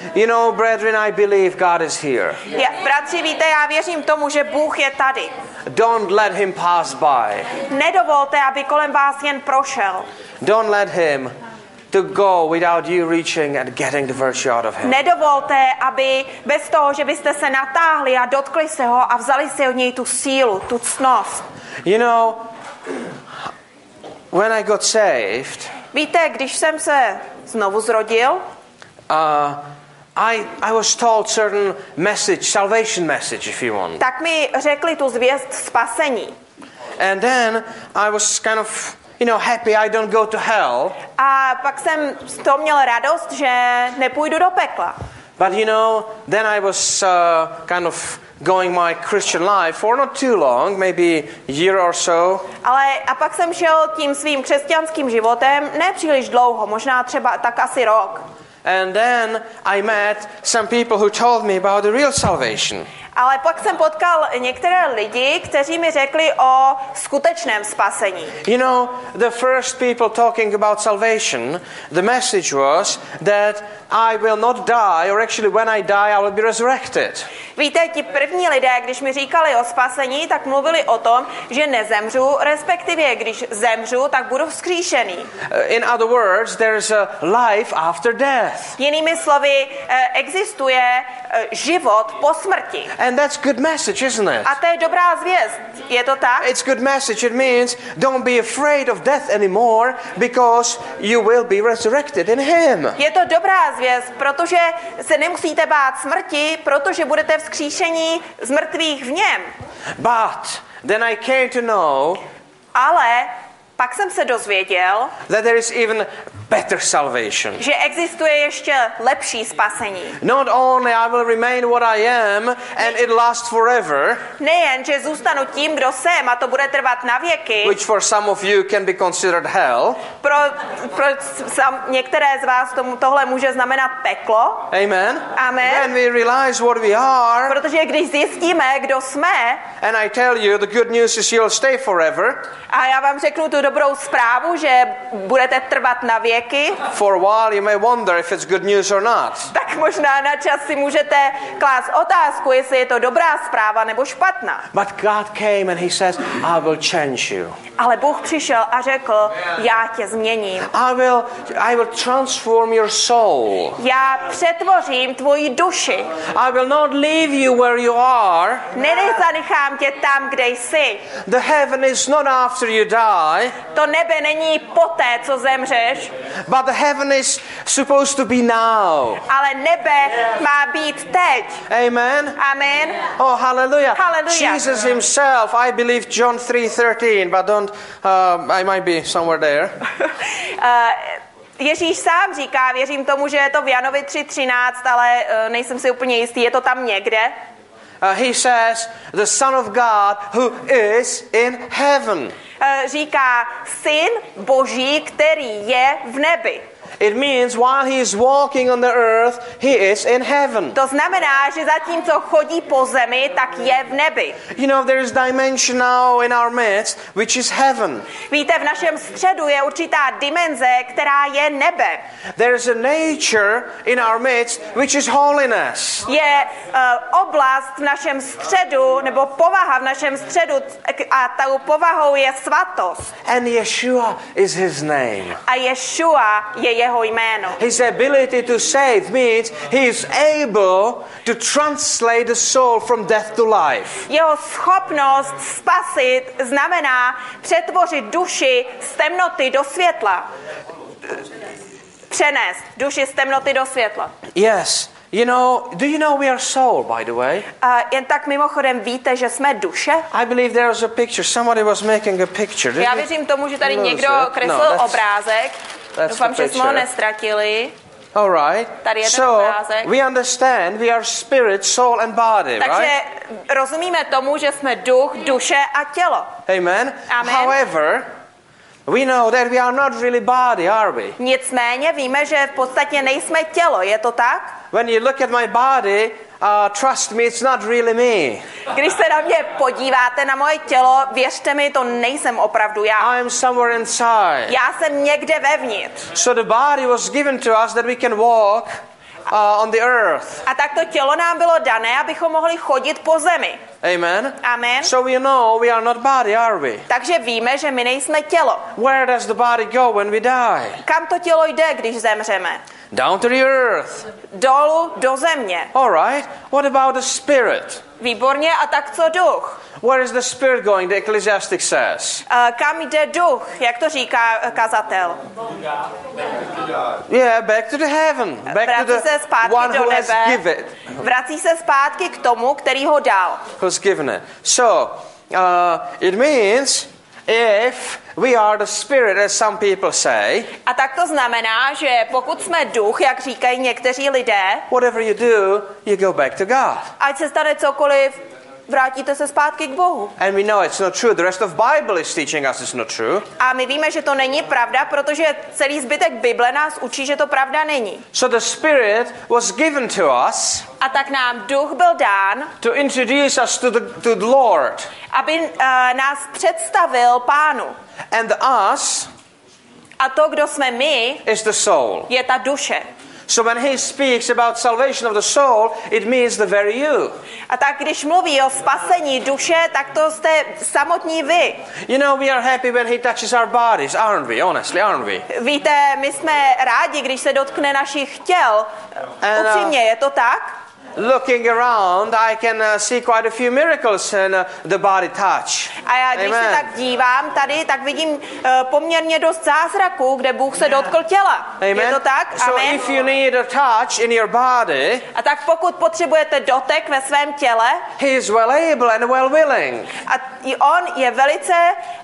You know, brethren, I believe God is here. Bratři, víte, já věřím tomu, že Bůh je tady. Don't let him pass by. Nedovolte, aby kolem vás jen prošel. Don't let him to go without you reaching and getting the virtue out of him. Nedovolte, aby bez toho, že byste se natáhli a dotkli se ho a vzali si od něj tu sílu, tu ctnost. You know, when I got saved, víte, když jsem se znovu zrodil, I was told certain message, salvation message, if you want. tak mi řekli tu zvěst spasení. And then I was kind of, happy I don't go to hell. A pak jsem z toho měl radost, že nepůjdu do pekla. But then I was kind of going my Christian life for not too long, maybe a year or so. Ale a pak jsem šel tím svým křesťanským životem ne příliš dlouho, možná třeba tak asi rok. And then I met some people who told me about the real salvation. Ale pak jsem potkal některé lidi, kteří mi řekli o skutečném spasení. The first people talking about salvation, the message was that I will not die, or actually when I die, I will be resurrected. Víte, ti první lidé, když mi říkali o spasení, tak mluvili o tom, že nezemřu, respektive když zemřu, tak budu vzkříšený. In other words, there is a life after death. Jinými slovy, existuje život po smrti. And that's good message, isn't it? A to je dobrá zvěst. Je to tak? It's good message. It means don't be afraid of death anymore because you will be resurrected in him. Je to dobrá zvěst, protože se nemusíte bát smrti, protože budete vzkříšení z mrtvých v něm. But then I came to know, ale pak jsem se dozvěděl, that there is even better salvation. Že existuje ještě lepší spasení. Not only I will remain what I am and it lasts forever. Nejen, že zůstanu tím, kdo jsem, a to bude trvat na věky. Which for some of you can be considered hell. Pro některé z vás tohle může znamenat peklo. Amen. Amen. When we realize what we are. Protože když zjistíme, kdo jsme. And I tell you, the good news is you'll stay forever. A já vám řeknu tu dobrou zprávu, že budete trvat na věky. For a while you may wonder if it's good news or not. Tak možná na čas si můžete klást otázku, jestli je to dobrá zpráva nebo špatná. But God came and he says, I will change you. Ale Bůh přišel a řekl, já tě změním. I will transform your soul. Já přetvořím tvoji duši. I will not leave you where you are. Nezanechám tě tam, kde jsi. The heaven is not after you die. To nebe není poté, co zemřeš. But the heaven is supposed to be now. Ale nebe má být teď. Amen. Amen. Oh, hallelujah. Hallelujah. Jesus himself, I believe John 3:13, but don't I might be somewhere there. Ježíš sám říká, věřím tomu, že je to v Janovi 3:13, ale nejsem si úplně jistý, je to tam někde. He says, the Son of God who is in heaven. Říká Syn Boží, který je v nebi. It means while he is walking on the earth, he is in heaven. To znamená, že zatímco chodí po zemi, tak je v nebi. There is dimension now in our midst, which is heaven. Víte, v našem středu je určitá dimenze, která je nebe. There is a nature in our midst, which is holiness. Je oblast v našem středu, nebo povaha v našem středu, a tou povahou je svatost. And Yeshua is his name. A Ješua je jeho jméno. His ability to save means he is able to translate the soul from death to life. Jeho schopnost spasit znamená přetvořit duši z temnoty do světla. Přenést duši z temnoty do světla. Yes. Do you know we are soul, by the way? Jen tak mimochodem víte, že jsme duše? I believe there was a picture. Somebody was making a picture. Já věřím tomu, že tady někdo kreslil obrázek. Doufám, že jsme ho nestratili. All right. Tady je ten obrázek. We understand we are spirit, soul and body, takže right? rozumíme tomu, že jsme duch, duše a tělo. Amen. Amen. However, we know that we are not really body, are we? Nicméně víme, že v podstatě nejsme tělo, je to tak? When you look at my body, trust me, it's not really me. Když se na mě podíváte, na moje tělo, věřte mi, to nejsem opravdu já. I am somewhere inside. Já jsem někde vevnitř. So the body was given to us that we can walk. on the earth. A tak to tělo nám bylo dané, abychom mohli chodit po zemi. Amen. Amen. So we know we are not body, are we? Takže víme, že my nejsme tělo. Where does the body go when we die? Kam to tělo jde, když zemřeme? Down to the earth. Dolů do země. All right. What about the spirit? Výborně, a tak co duch? Where is the spirit going? The Ecclesiastic says. Kam jde duch, jak to říká kazatel? Yeah, back to the heaven. Back to Vrací se the zpátky one do who has nebe. given it. Vrací se zpátky k tomu, který ho dal. Who's given it. So, it means if we are the spirit, as some people say, A tak to znamená, že pokud jsme duch, jak říkají někteří lidé, whatever you do, you go back to God. ať se stane cokoliv, vrátíte se zpátky k Bohu. And we know it's not true. The rest of Bible is teaching us it's not true. A my víme, že to není pravda, protože celý zbytek Bible nás učí, že to pravda není. So the Spirit was given to us A tak nám duch byl dán, to introduce us to the Lord. aby nás představil Pánu. And the us A to, kdo jsme my, is the soul. je ta duše. So when he speaks about salvation of the soul, it means the very you. A tak když mluví o spasení duše, tak to jste samotní vy. You know, we are happy when he touches our bodies, aren't we? Honestly, aren't we? Víte, my jsme rádi, když se dotkne našich těl. Upřímně, je to tak? Looking around, I can see quite a few miracles in the body touch. A já, když se tak dívám tady, tak vidím poměrně dost zázraků, kde Bůh se dotkl těla. Amen. Je to tak? So Amen. if you need a touch in your body, A tak pokud potřebujete dotek ve svém těle, he is well able and well willing. a i on je velice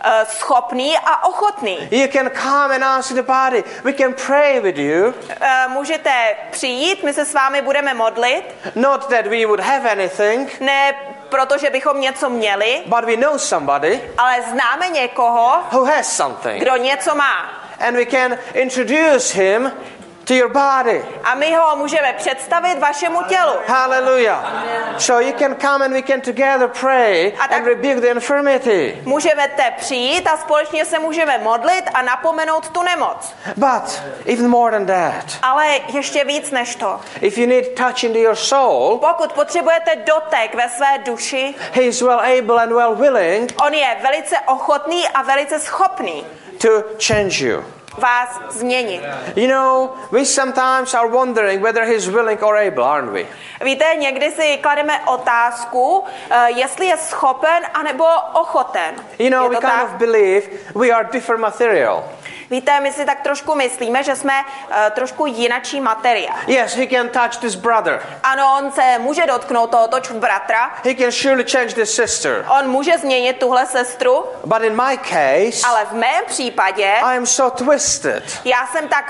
schopný a ochotný. You can come and ask the body. We can pray with you. Můžete přijít, my se s vámi budeme modlit. Not that we would have anything, Ne protože bychom něco měli, but we know somebody ale známe někoho, who has something. kdo něco má. And we can introduce him to your body. A my ho můžeme představit vašemu tělu. Hallelujah. So you can come and we can together pray and rebuke the infirmity. Můžete přijít a společně se můžeme modlit a napomenout tu nemoc. But even more than that, Ale ještě víc než to. if you need touch into your soul, Pokud potřebujete dotek ve své duši, he is well able and well willing on je velice ochotný a velice schopný to change you. vás změnit. You know, we sometimes are wondering whether he's willing or able, aren't we? Víte, někdy si klademe otázku, jestli je schopen anebo ochoten. You know, Je we to kind tak? of believe we are different material. Víte, my si tak trošku myslíme, že jsme trošku jinačí materie. Yes, he can touch this brother. Ano, on se může dotknout tohoto bratra, He can surely change this sister. on může změnit tuhle sestru, But in my case, ale v mém případě I am so twisted já jsem tak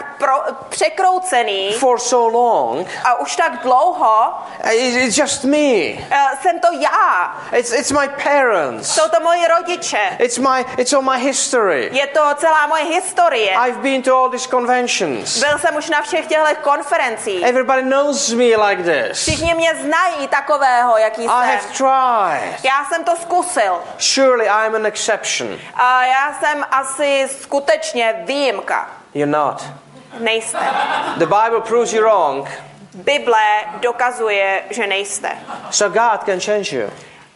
překroucený for so long. a už tak dlouho It's just me. jsem to já. It's my parents. Jsou to moji rodiče. It's all my history. Je to celá moje historie. I've been to all these conventions. Byl jsem už na všech těchto konferencích. Everybody knows me like this. Všichni mě znají takového, jaký I have jsem. tried. Já jsem to zkusil. Surely I'm an exception. A já jsem asi skutečně výjimka. You're not. Nejste. The Bible proves you wrong. Bible dokazuje, že nejste. So God can change you.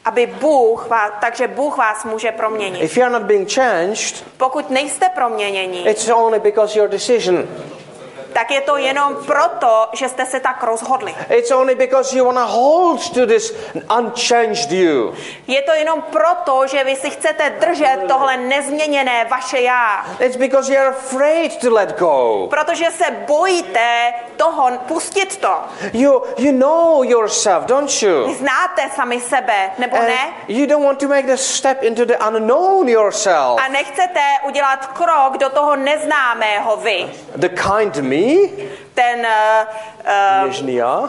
Takže Bůh vás může proměnit. If you're not being changed, Pokud nejste proměněni, it's only because your decision. tak je to jenom proto, že jste se tak rozhodli. It's only because you want to hold to this unchanged you. Je to jenom proto, že vy si chcete držet tohle nezměněné vaše já. It's because you're afraid to let go. Protože se bojíte toho pustit to. You know yourself, don't Vy you? znáte sami sebe, nebo And ne? you don't want to make the step into the unknown yourself. A nechcete udělat krok do toho neznámého vy. The kind me? Ten Něžný já?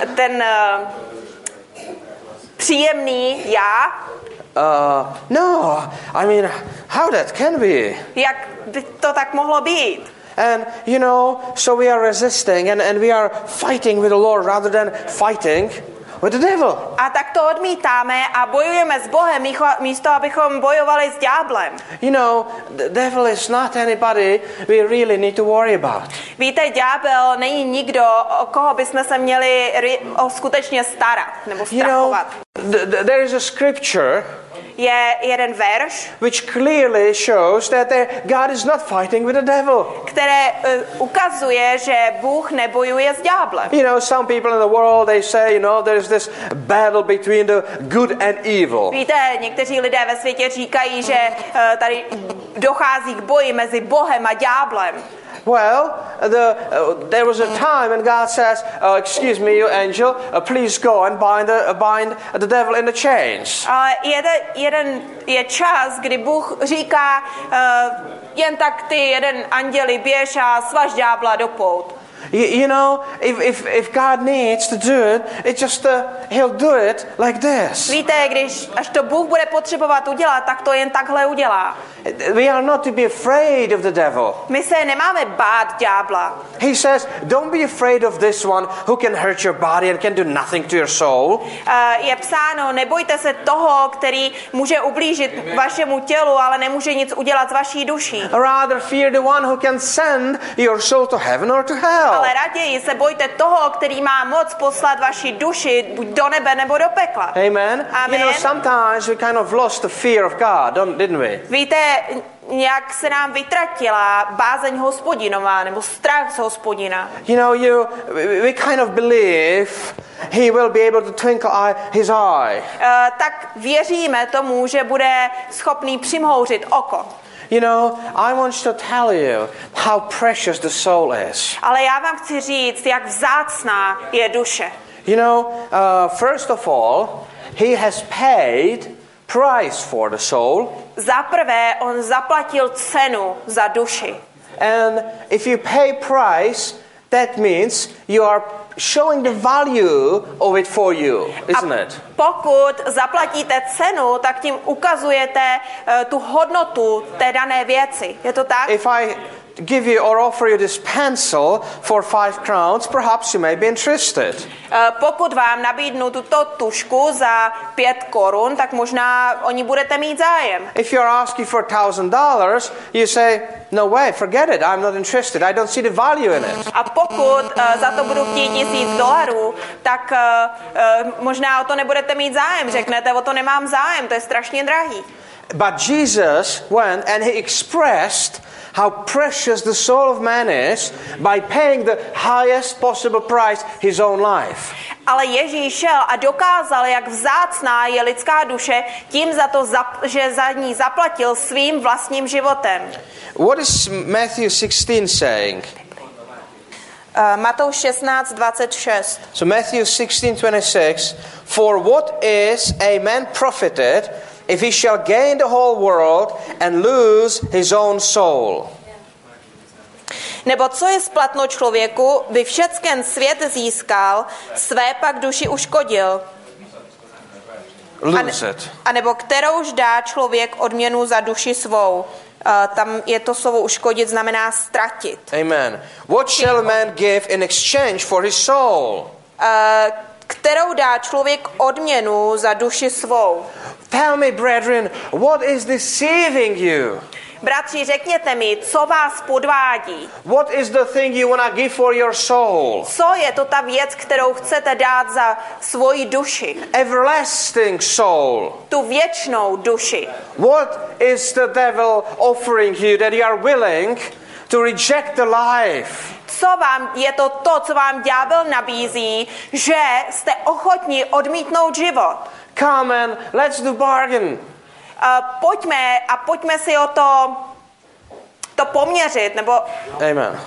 Příjemný já. No, I mean, how that can be? Jak by to tak mohlo být? And, you know, so we are resisting and we are fighting with the Lord rather than fighting with the devil. A tak to odmítáme a bojujeme s Bohem místo, abychom bojovali s ďáblem. You know, the devil is not anybody we really need to worry about. Víte, ďábel není nikdo, o koho bychom se měli skutečně starat nebo strachovat. There is a scripture Je jeden verš, which clearly shows that God is not fighting with the devil. které ukazuje, že Bůh nebojuje s ďáblem. You know, some people in the world, they say, you know, there is this battle between the good and evil. Víte, někteří lidé ve světě říkají, že tady dochází k boji mezi Bohem a ďáblem. Well, there was a time when God says, excuse me, you angel, please go and bind the devil in the chains. Ale je čas, kdy Bůh říká, jen tak ty jeden anděli běž a svaž ďábla do pout. You know, if God needs to do it just he'll do it like this. Víte, až to Bůh bude potřebovat udělat, tak to jen takhle udělá. We are not to be afraid of the devil. My se nemáme bát ďábla. He says, don't be afraid of this one who can hurt your body and can do nothing to your soul. Je psáno, nebojte se toho, který může ublížit vašemu tělu, ale nemůže nic udělat s vaší duší. Rather fear the one who can send your soul to heaven or to hell. Ale raději se bojte toho, který má moc poslat vaši duši buď do nebe nebo do pekla. Amen. Amen. You know, sometimes we kind of lost the fear of God, didn't we? Víte, nějak se nám vytratila bázeň Hospodinová nebo strach z Hospodina. You know, we kind of believe he will be able to twinkle his eye. Tak věříme tomu, že bude schopný přimhouřit oko. You know, I want to tell you how precious the soul is. Ale já vám chci říct, jak vzácná je duše. You know, first of all, he has paid price for the soul. Za prvé, on zaplatil cenu za duši. And if you pay price, that means you are showing the value of it for you, isn't it? Pokud zaplatíte cenu, tak tím ukazujete tu hodnotu té dané věci. Je to tak? If I give you or offer you this pencil for 5 crowns, perhaps you may be interested. Pokud vám nabídnu tuto tušku za 5 korun, tak možná o ní budete mít zájem. If you're asking for $1,000, you say, no way, forget it, I'm not interested, I don't see the value in it. A pokud za to budu chtít $1,000, tak možná o to nebudete mít zájem. Řeknete, o to nemám zájem, to je strašně drahý. But Jesus went and he expressed how precious the soul of man is by paying the highest possible price, his own life. Ale Ježíš šel a dokázal, jak vzácná je lidská duše tím že za ní zaplatil svým vlastním životem. What is Matthew 16 saying? Matouš 16:26. So Matthew 16:26, for what is a man profited if he shall gain the whole world and lose his own soul? Nebo co je splatno člověku, by všecken svět získal, své pak duši uškodil? Lose it. A nebo kterouž dá člověk odměnu za duši svou? Tam je to slovo uškodit, znamená ztratit. Amen. What shall a man give in exchange for his soul? Kterou dá člověk odměnu za duši svou? Tell me, brethren, what is deceiving you? Bratři, řekněte mi, co vás podvádí? What is the thing you want to give for your soul? Co je to ta věc, kterou chcete dát za svoji duši? Everlasting soul. Tu věčnou duši. What is the devil offering you that you are willing to reject the life? Je to, co vám ďábel nabízí, že jste ochotní odmítnout život. Come and let's do bargain. Pojďme si o to poměřit, nebo Amen.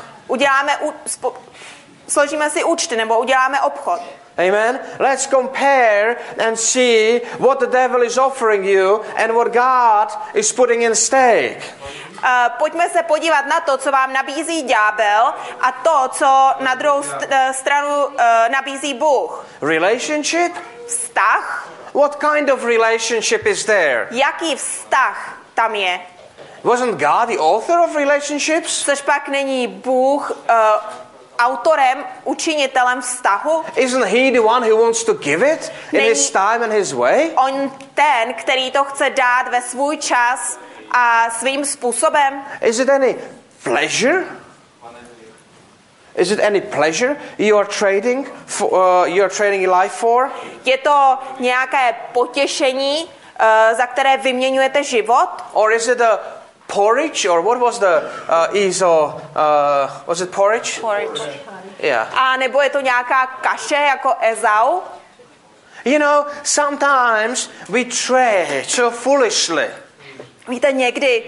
složíme si účty, nebo uděláme obchod. Amen. Let's compare and see what the devil is offering you and what God is putting in stake. Pojďme se podívat na to, co vám nabízí ďábel a to, co na druhou stranu nabízí Bůh. Relationship? Vztah? What kind of relationship is there? Jaký vztah tam je? Wasn't God the author of relationships? Což pak není Bůh autorem, učinitelem vztahu? Isn't he the one who wants to give it in his time and his way? On ten, který to chce dát ve svůj čas a svým způsobem? Is it any pleasure? Is it any pleasure you are trading your life for? Je to nějaké potěšení, za které vyměňujete život? Or is it a porridge, or what was the was it porridge? Porridge. Yeah. A nebo je to nějaká kaše jako Ezau? You know, sometimes we trade so foolishly. Víte, někdy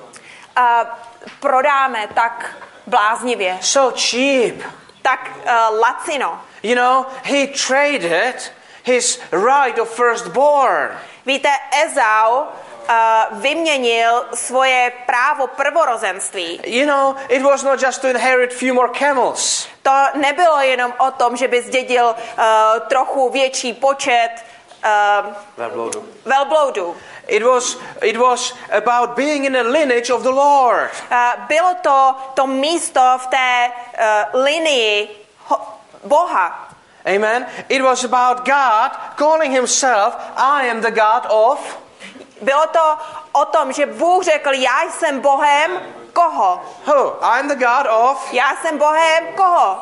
prodáme tak bláznivě, So cheap. tak lacino. You know, he traded his right of firstborn. Víte, Ezau vyměnil svoje právo prvorozenství. You know, it was not just to inherit few more camels. To nebylo jenom o tom, že by zdědil trochu větší počet velbloudů. It was about being in the lineage of the Lord. Bylo to místo v té linii Boha. Amen. It was about God calling himself, I am the God of. Bylo to o tom, že Bůh řekl, já jsem Bohem koho? Who? I am the God of. Já jsem Bohem koho?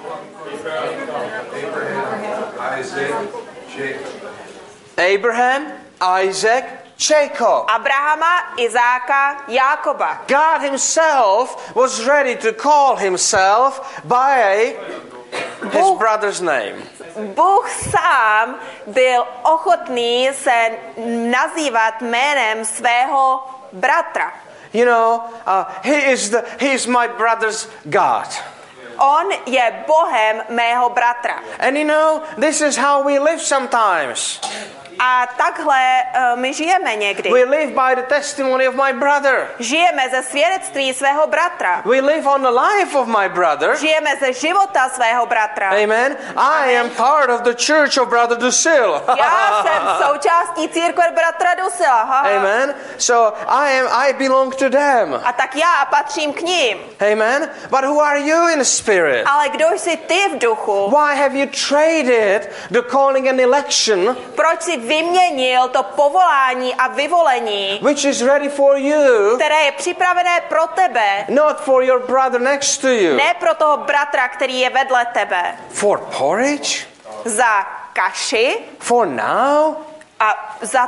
Abraham, Isaac, Jacob. Abrahama, Izáka, Jákoba. God himself was ready to call himself by his brother's name. Bůh sám byl ochotný se nazývat jménem svého bratra. You know, he is my brother's God. On je Bohem mého bratra. And you know, this is how we live sometimes. A takhle my žijeme někdy. We live by the testimony of my brother. Žijeme ze svědectví svého bratra. We live on the life of my brother. Žijeme ze života svého bratra. Amen. I am part of the church of Brother Dusil. Já jsem součástí církve bratra Dusila. Amen. So I belong to them. A tak já patřím k ním. Amen. But who are you in the spirit? Ale kdo jsi ty v duchu? Why have you traded the calling and election? Proč jsi vyměnil to povolání a vyvolení, Which is ready for you, které je připravené pro tebe, not for your brother next to you. ne pro toho bratra, který je vedle tebe. For porridge? Za kaši For now? a za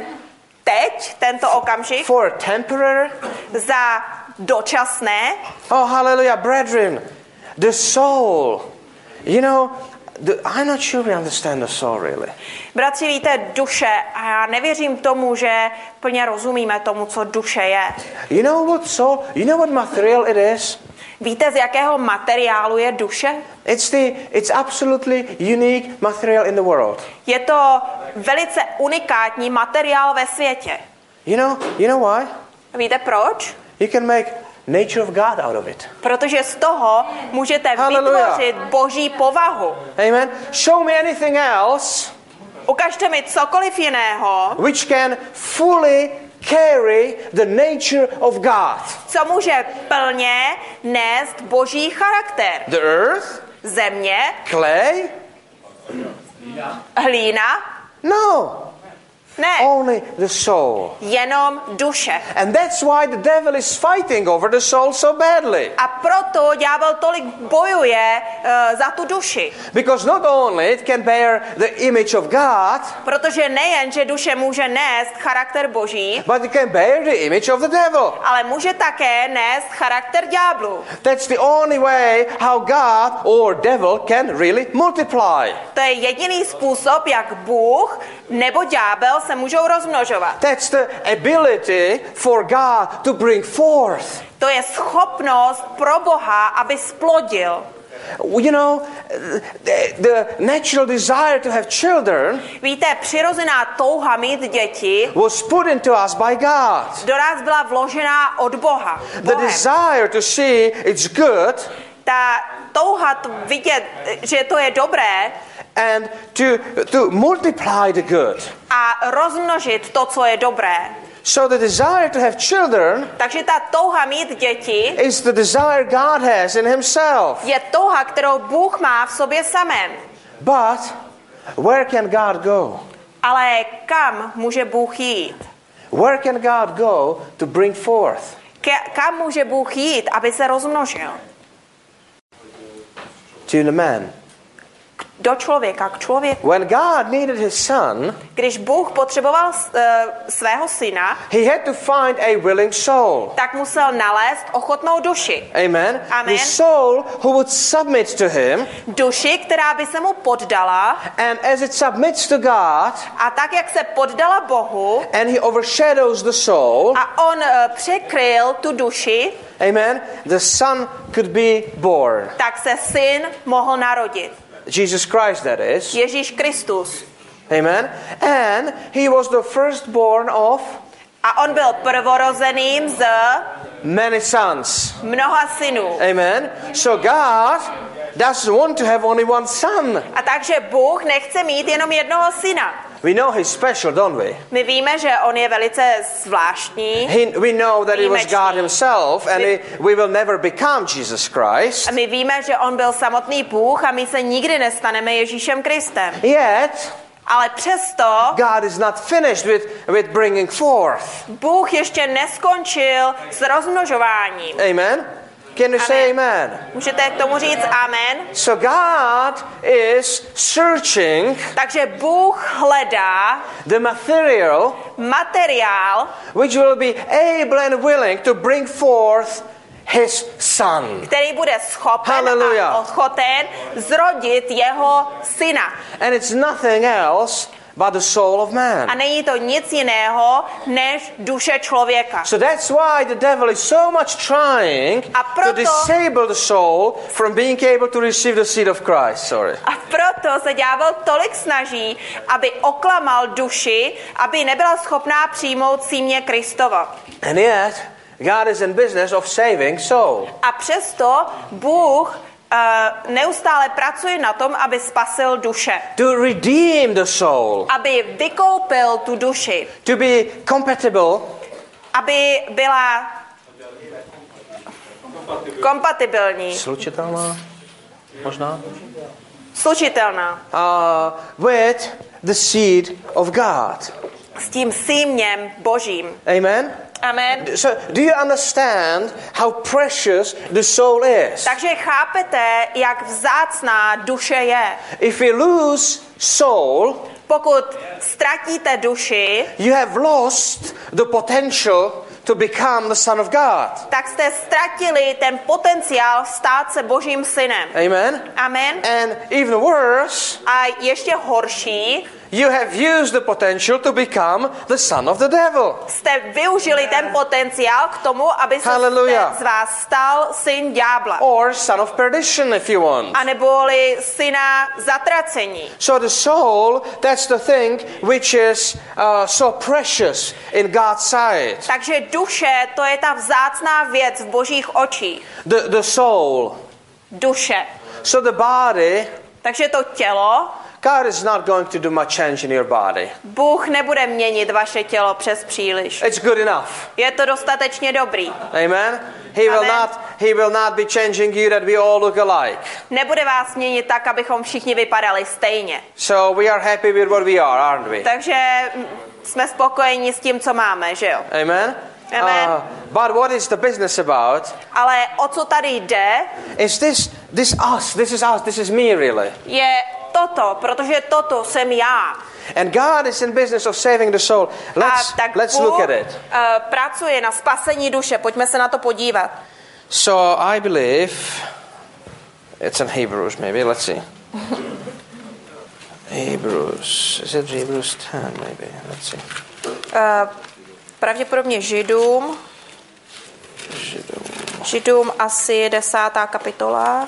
tento okamžik, For temporary? za dočasné. Oh, hallelujah, brethren. The soul. You know, I'm not sure we understand the soul really. Bratři, víte, duše, a já nevěřím tomu, že plně rozumíme tomu, co duše je. You know what soul? You know what material it is? Víte, z jakého materiálu je duše? It's absolutely unique material in the world. Je to velice unikátní materiál ve světě. You know why? Víte proč? You can make nature of God out of it. Protože z toho můžete vytvořit Boží povahu. Amen. Show me anything else. Ukažte mi cokoliv jiného, Which can fully carry the nature of God. co může plně nést Boží charakter. The earth, Země, clay, hlína, no. ne, Only the soul. jenom duše. And that's why the devil is fighting over the soul so badly. A proto ďábel tolik bojuje za tu duši. Because not only it can bear the image of God, Protože nejen, že duše může nést charakter Boží, but it can bear the image of the devil. ale může také nést charakter ďáblu. That's the only way how God or devil can really multiply. To je jediný způsob, jak Bůh nebo ďábel se můžou rozmnožovat. That's the ability for God to bring forth. To je schopnost pro Boha, aby splodil. You know, the natural desire to have children Víte, přirozená touha mít děti was put into us by God. do nás byla vložená od Boha. The desire to see it's good Ta touha vidět, že to je dobré and to multiply the good. a rozmnožit to, co je dobré. So the desire to have children Takže ta touha mít děti is the desire God has in himself. je touha, kterou Bůh má v sobě samém. But where can God go? Ale kam může Bůh jít? Where can God go to bring forth? Kam může Bůh jít, aby se rozmnožil? To the man. Do člověka, k člověku. When God needed his son, Když Bůh potřeboval svého syna, he had to find a willing soul. tak musel nalézt ochotnou duši. Amen. Amen. The soul who would submit to him, Duši, která by se mu poddala, and as it submits to God, a tak, jak se poddala Bohu, and he overshadows the soul, a on překryl tu duši, amen, the son could be born. tak se syn mohl narodit. Jesus Christ, that is. Ježíš Kristus. Amen. And he was the firstborn of A on byl prvorozeným z many sons. mnoha synů. Amen. So God doesn't want to have only one son. A takže Bůh nechce mít jenom jednoho syna. We know he's special, don't we? My víme, že on je velice zvláštní. We know that he was Výjimečný. God himself, and we will never become Jesus Christ. A my víme, že on byl samotný Bůh a my se nikdy nestaneme Ježíšem Kristem. Yet, Ale přesto God is not finished with bringing forth. Bůh ještě neskončil s rozmnožováním. Amen. Can you say amen? Můžete k tomu říct amen? So God is searching Takže Bůh hledá the materiál, which will be able and willing to bring forth his son. který bude schopen Hallelujah. a ochoten zrodit jeho syna. And it's nothing else but the soul of man. A není to nic jiného než duše člověka. So that's why the devil is so much trying A proto- to disable the soul from being able to receive the seed of Christ. Sorry. A proto se ďábel tolik snaží, aby oklamal duši, aby nebyla schopná přijmout símě Kristova. And yet, God is in business of saving soul. A přesto Bůh neustále pracuje na tom, aby spasil duše. To redeem the soul. Aby vykoupil tu duši. To be compatible. Aby byla kompatibilní. Slučitelná? Možná? Slučitelná. With the seed of God. S tím símněm Božím. Amen? Amen. So, do you understand how precious the soul is? Takže chápete, jak vzácná duše je. If you lose soul, Pokud ztratíte duši, you have lost the potential to become the son of God. tak jste ztratili ten potenciál stát se Božím synem. Amen? Amen. And even worse, A ještě horší, you have used the potential to become the son of the devil. jste využili ten potenciál k tomu, aby se Hallelujah. z vás stal syn ďábla. Or son of perdition, if you want. A neboli syna zatracení. So the soul, that's the thing which is so precious in God's sight. Takže duše, to je ta vzácná věc v Božích očích. The soul. Duše. So the body, Takže to tělo, God is not going to do much change in your body. Bůh nebude měnit vaše tělo přes příliš. It's good enough. Je to dostatečně dobrý. Amen. Amen. He will not be changing you that we all look alike. Nebude vás měnit tak, abychom všichni vypadali stejně. So we are happy with what we are, aren't we? Takže jsme spokojeni s tím, co máme, že jo? Amen. Amen. But what is the business about? Ale o co tady jde, Is this us? This is me really. je toto, protože toto jsem já. And God is in business of saving the soul. Let's look at it. Pracuje na spasení duše. Pojďme se na to podívat. So I believe it's in Hebrews maybe. Let's see. Hebrews. Is it Hebrews 10 maybe? Let's see. Pravděpodobně Židům asi 10. kapitola.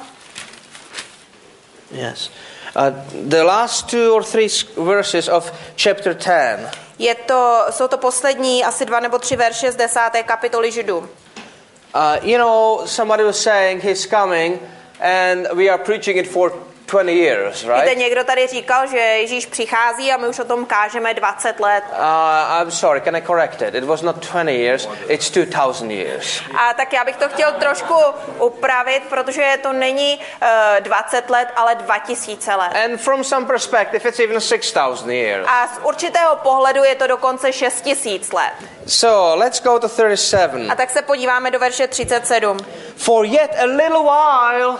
Yes. The last 2 or 3 verses of chapter 10. Jsou to poslední asi 2 nebo 3 verše z 10. kapitoly Židům. You know, somebody was saying he's coming and we are preaching it for 20 years, Víte, right? někdo tady říkal, že Ježíš přichází a my už o tom kážeme 20 let. I'm sorry, can I correct it? It was not 20 years, it's 2000 years. A tak já bych to chtěl trošku upravit, protože to není 20 let, ale 2000 let. And from some perspective, it's even 6,000 years. A z určitého pohledu je to dokonce 6000 let. So let's go to 37. A tak se podíváme do verše 37. For yet a little while,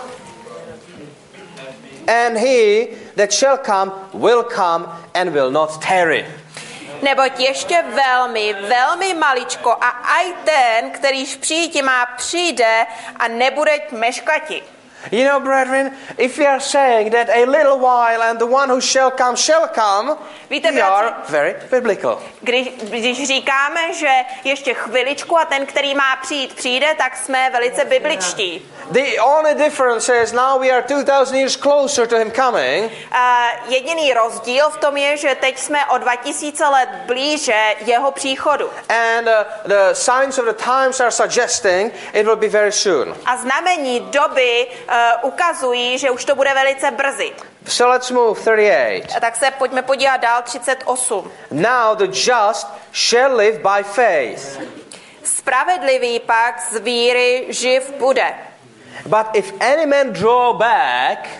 and he that shall come will come and will not tarry. Neboť ještě velmi, velmi maličko a aj ten, kterýž přijít má, přijde a nebude meškati. You know, brethren, if we are saying that a little while and the one who shall come, Víte, we are very biblical. Když říkáme, že ještě chviličku a ten, který má přijít, přijde, tak jsme velice bibličtí. The only difference is now we are 2000 years closer to him coming. Jediný rozdíl v tom je, že teď jsme o 2000 let blíže jeho příchodu. And the signs of the times are suggesting it will be very soon. A znamení doby ukazují, že už to bude velice brzy. So let's move 38. A tak se pojďme podívat dál 38. Now the just shall live by faith. Spravedlivý pak z víry živ bude. But if any man draw back,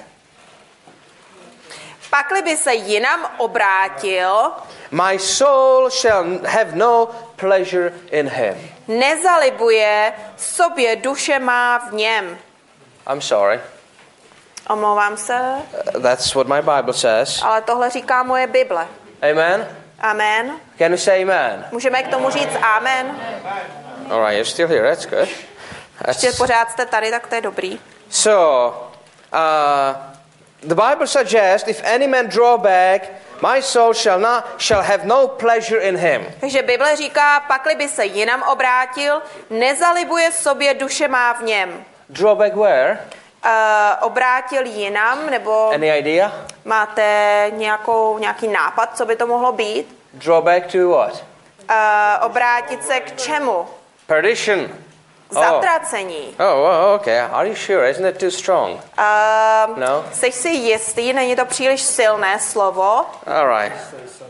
Pakli by se jinam obrátil, my soul shall have no pleasure in him. nezalibuje, sobě duše má v něm. I'm sorry. Omlouvám se, That's what my Bible says. ale tohle říká moje Bible. Amen? Amen. Can we say amen? Můžeme k tomu říct amen? All right, you're still here. That's good. Ještě pořád jste tady, tak to je dobrý. So, the Bible suggests if any man draw back, my soul shall have no pleasure in him. Takže Bible říká, pakli by se jinam obrátil, nezalibuje sobě, duše má v něm. Draw back where? Obrátil jinam, nebo Any idea? máte nějaký nápad, co by to mohlo být? Draw back to what? Obrátit se k čemu? Perdition. Zatracení. Oh, okay. Are you sure? Isn't it too strong? No? Jsi si jistý, není to příliš silné slovo? All right.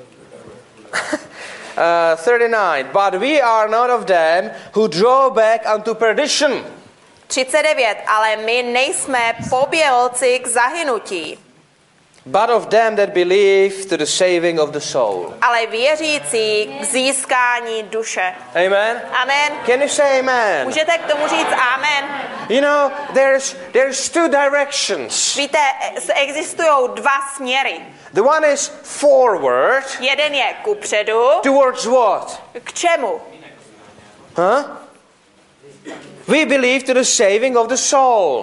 39. But we are not of them who draw back unto perdition. 39. Ale my nejsme pobělci k zahynutí, But of them that believe to the saving of the soul. ale věřící k získání duše. Amen? Amen. Can you say amen? Můžete k tomu říct amen? You know, there's two directions. Víte, existují dva směry. The one is forward. Jeden je kupředu. Towards what? K čemu? Huh? We believe to the saving of the soul.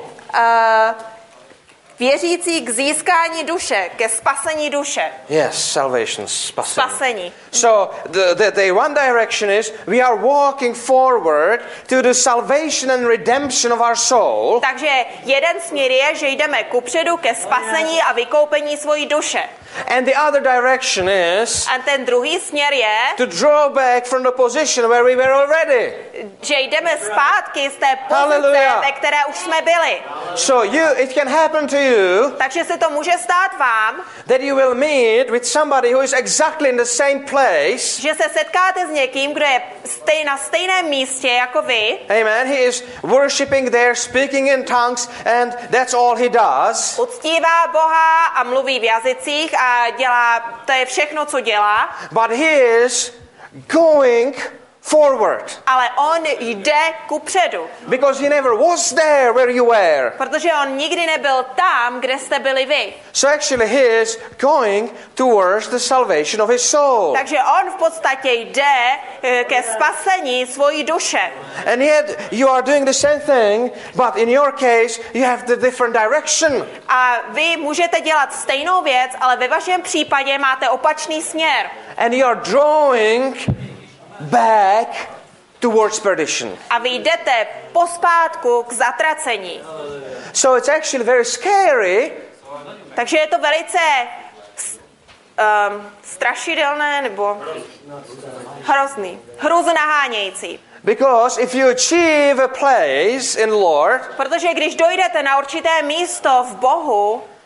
Věřící k získání duše, ke spasení duše. Yes, salvation, Spasení. So the one direction is we are walking forward to the salvation and redemption of our soul. Takže jeden směr je, že jdeme kupředu ke spasení a vykoupení svojí duše. And the other direction is A ten druhý směr je, to draw back from the position where we were already. že jdeme zpátky z té pozice, Hallelujah. ve které už jsme byli. So it can happen to you Takže se to může stát vám, that you will meet with somebody who is exactly in the same place. že se setkáte s někým, kdo je na stejném místě jako vy. Amen. He is worshiping there, speaking in tongues, and that's all he does. Uctívá Boha a mluví v jazycích a dělá, to je všechno, co dělá. But he is going forward. Ale on jde kupředu. Because he never was there where you were. Protože on nikdy nebyl tam, kde jste byli vy. So actually he is going towards the salvation of his soul. Takže on v podstatě jde ke spasení svojí duše. And yet you are doing the same thing, but in your case you have the different direction. A vy můžete dělat stejnou věc, ale ve vašem případě máte opačný směr. And you are drawing back towards perdition. A vy jdete pospátku k zatracení. So it's actually very scary. Takže je to velice strašidelné nebo hrozný, hruzu nahánějící. Because if you achieve a place in the Lord, Protože když dojdete na určité místo v Bohu,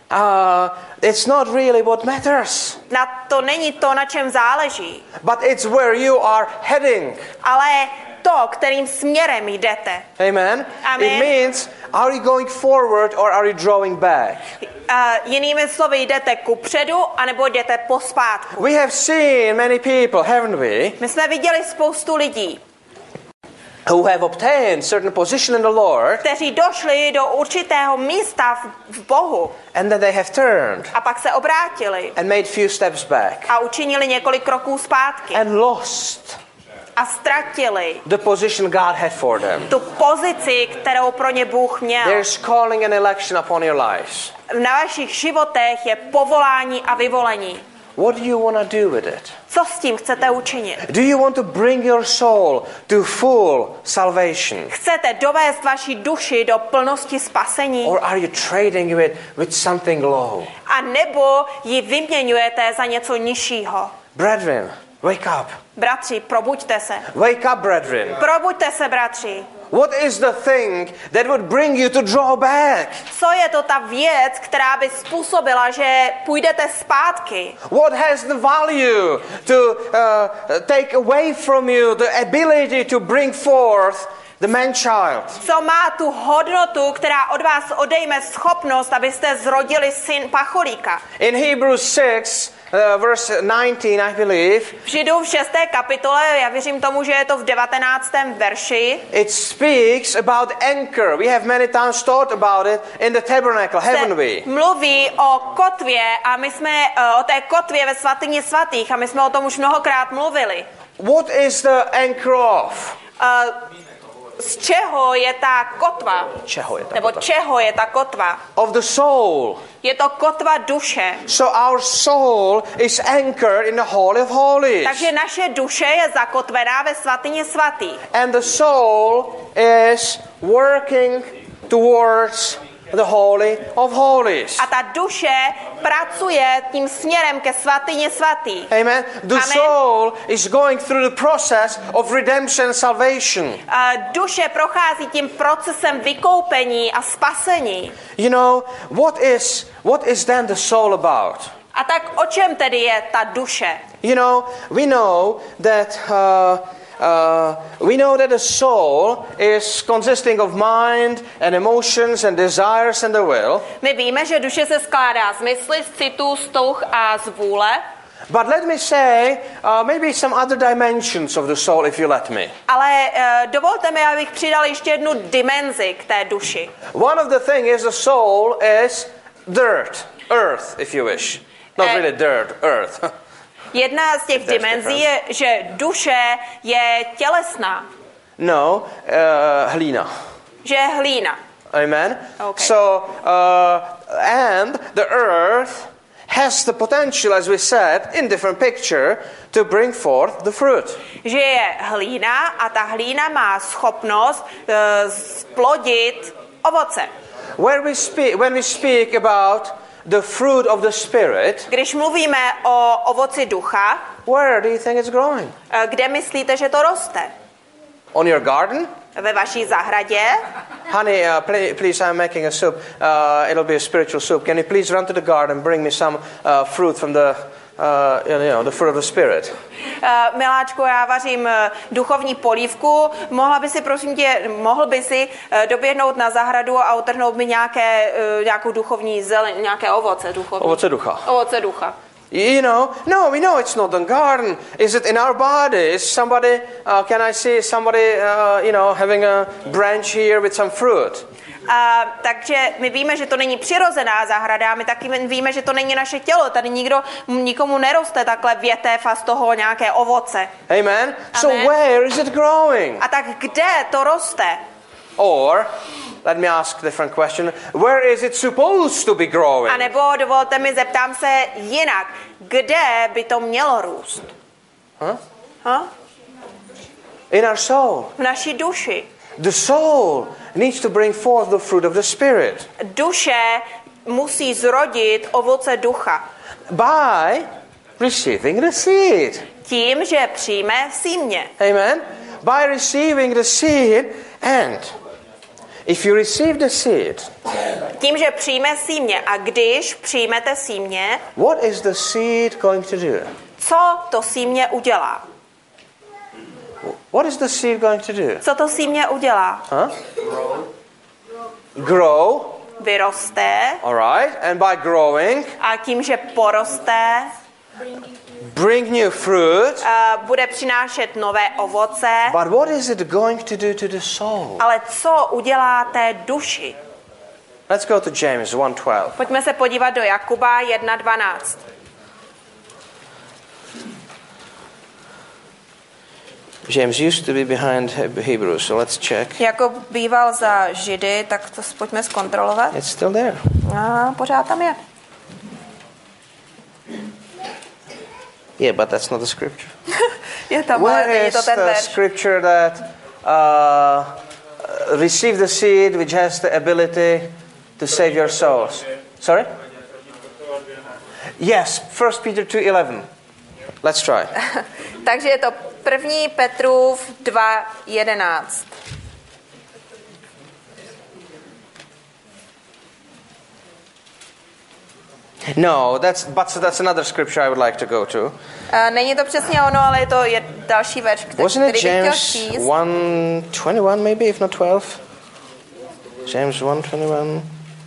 it's not really what matters. To není to, na čem záleží. But it's where you are heading. Ale to, kterým směrem jdete. Amen. Amen. It means, are you going forward or are you drawing back? Jinými slovy, jdete kupředu, anebo jdete pospátku. We have seen many people, haven't we? My jsme viděli spoustu lidí, who have obtained certain position in the Lord, kteří došli do určitého místa v Bohu. And then they have turned. A pak se obrátili. And made few steps back. A učinili několik kroků zpátky. And lost. A ztratili the position God had for them. Tu pozici, kterou pro ně Bůh měl. There's calling and election upon your lives. Na vašich životech je povolání a vyvolení. What do you want to do with it? Co s tím chcete učinit? Do you want to bring your soul to full salvation? Chcete dovést vaši duši do plnosti spasení? Or are you trading it with something low? A nebo ji vyměňujete za něco nižšího? Brethren, wake up. Bratři, probuďte se. Wake up, brethren. Probuďte se, bratři. What is the thing that would bring you to draw back? Co je to ta věc, která by způsobila, že půjdete zpátky? What has the value to take away from you the ability to bring forth the man-child? Co má tu hodnotu, která od vás odejme schopnost, abyste zrodili syn pacholíka? In Hebrews 6, verse 19, I believe. V Židům v 6. kapitole, já věřím tomu, že je to v 19. verši. It speaks about anchor. We have many times talked about it in the tabernacle, haven't we? Mluví o kotvě a my jsme o té kotvě ve svatyni svatých a my jsme o tom už mnohokrát mluvili. What is the anchor of? Z čeho je ta kotva? Čeho je ta kotva? Of the soul. Je to kotva duše. So our soul is anchored in the Holy of Holies. Takže naše duše je zakotvená ve svatyni svatých. And the soul is working towards the Holy of Holies. A ta duše pracuje tím směrem ke svatyni svatých. Amen. The soul is going through the process of redemption and salvation. Duše prochází tím procesem vykoupení a spasení. You know, what is then the soul about? A tak o čem tedy je ta duše? You know, we know that the soul is consisting of mind and emotions and desires and the will. My víme, že duše se skládá z mysli, z citů, z touh a z vůle. But let me say maybe some other dimensions of the soul, if you let me. Ale dovolte mi, abych přidal ještě jednu dimenzi k té duši. One of the things is the soul is dirt, earth, if you wish. Not really dirt, earth. Jedna z těch dimenzí je, že duše je tělesná. No, hlína. Že je hlína. Amen. Okay. So, and the earth has the potential, as we said, in different picture, to bring forth the fruit. Že je hlína a ta hlína má schopnost splodit ovoce. When we speak about the fruit of the Spirit, když mluvíme o ovoci ducha, where do you think it's growing? Kde myslíte, že to roste? On your garden? Ve vaší zahradě? Honey, please, I'm making a soup. It'll be a spiritual soup. Can you please run to the garden, bring me some fruit from the the fruit of the Spirit? Miláčku, já vařím duchovní polívku. Mohl by si doběhnout na zahradu a utrhnout mi nějakou duchovní zeleň, nějaké ovoce duchovní. Ovoce ducha. Ovoce ducha. You know, no, we know it's not the garden. Is it in our body? Is somebody, can I see somebody, having a branch here with some fruit? Takže my víme, že to není přirozená zahrada, my taky víme, že to není naše tělo. Tady nikomu neroste takhle větev a z toho nějaké ovoce. Amen. So where is it growing? A tak kde to roste? Or, let me ask a different question. Where is it supposed to be growing? A nebo dovolte mi, zeptám se jinak. Kde by to mělo růst? In our soul. V naší duši. The soul needs to bring forth the fruit of the Spirit. Duše musí zrodit ovoce ducha. By receiving the seed. Tím, že přijme símě. Amen. By receiving the seed and If you receive the seed, Tím, že přijme símě a když přijmete símě, what is the seed going to do? co to símě udělá? What is the seed going to do? Co to símě udělá? Huh? Grow. Vyroste All right. And by growing, a tím, že poroste, bring new fruit. bude přinášet nové ovoce. But what is it going to do to the soul? Ale co udělá té duši? Let's go to James 1:12. Pojďme se podívat do Jakuba 1:12. James used to be behind Hebrews, so let's check. Jakub býval za Židy, tak to pojďme zkontrolovat. It's still there. A pořád tam je. Yeah, but that's not the scripture. Je tam, ale Where není is to ten the verš. scripture that receive the seed which has the ability to save your souls? Sorry? Yes, 1 Peter 2:11. Let's try. Takže je to 1. Petrův 2:11. No, that's another scripture I would like to go to. Není to přesně ono, ale je to další verš, který Wasn't it bych chtěl James číst. 1:21 maybe, if not 12? James 1:21.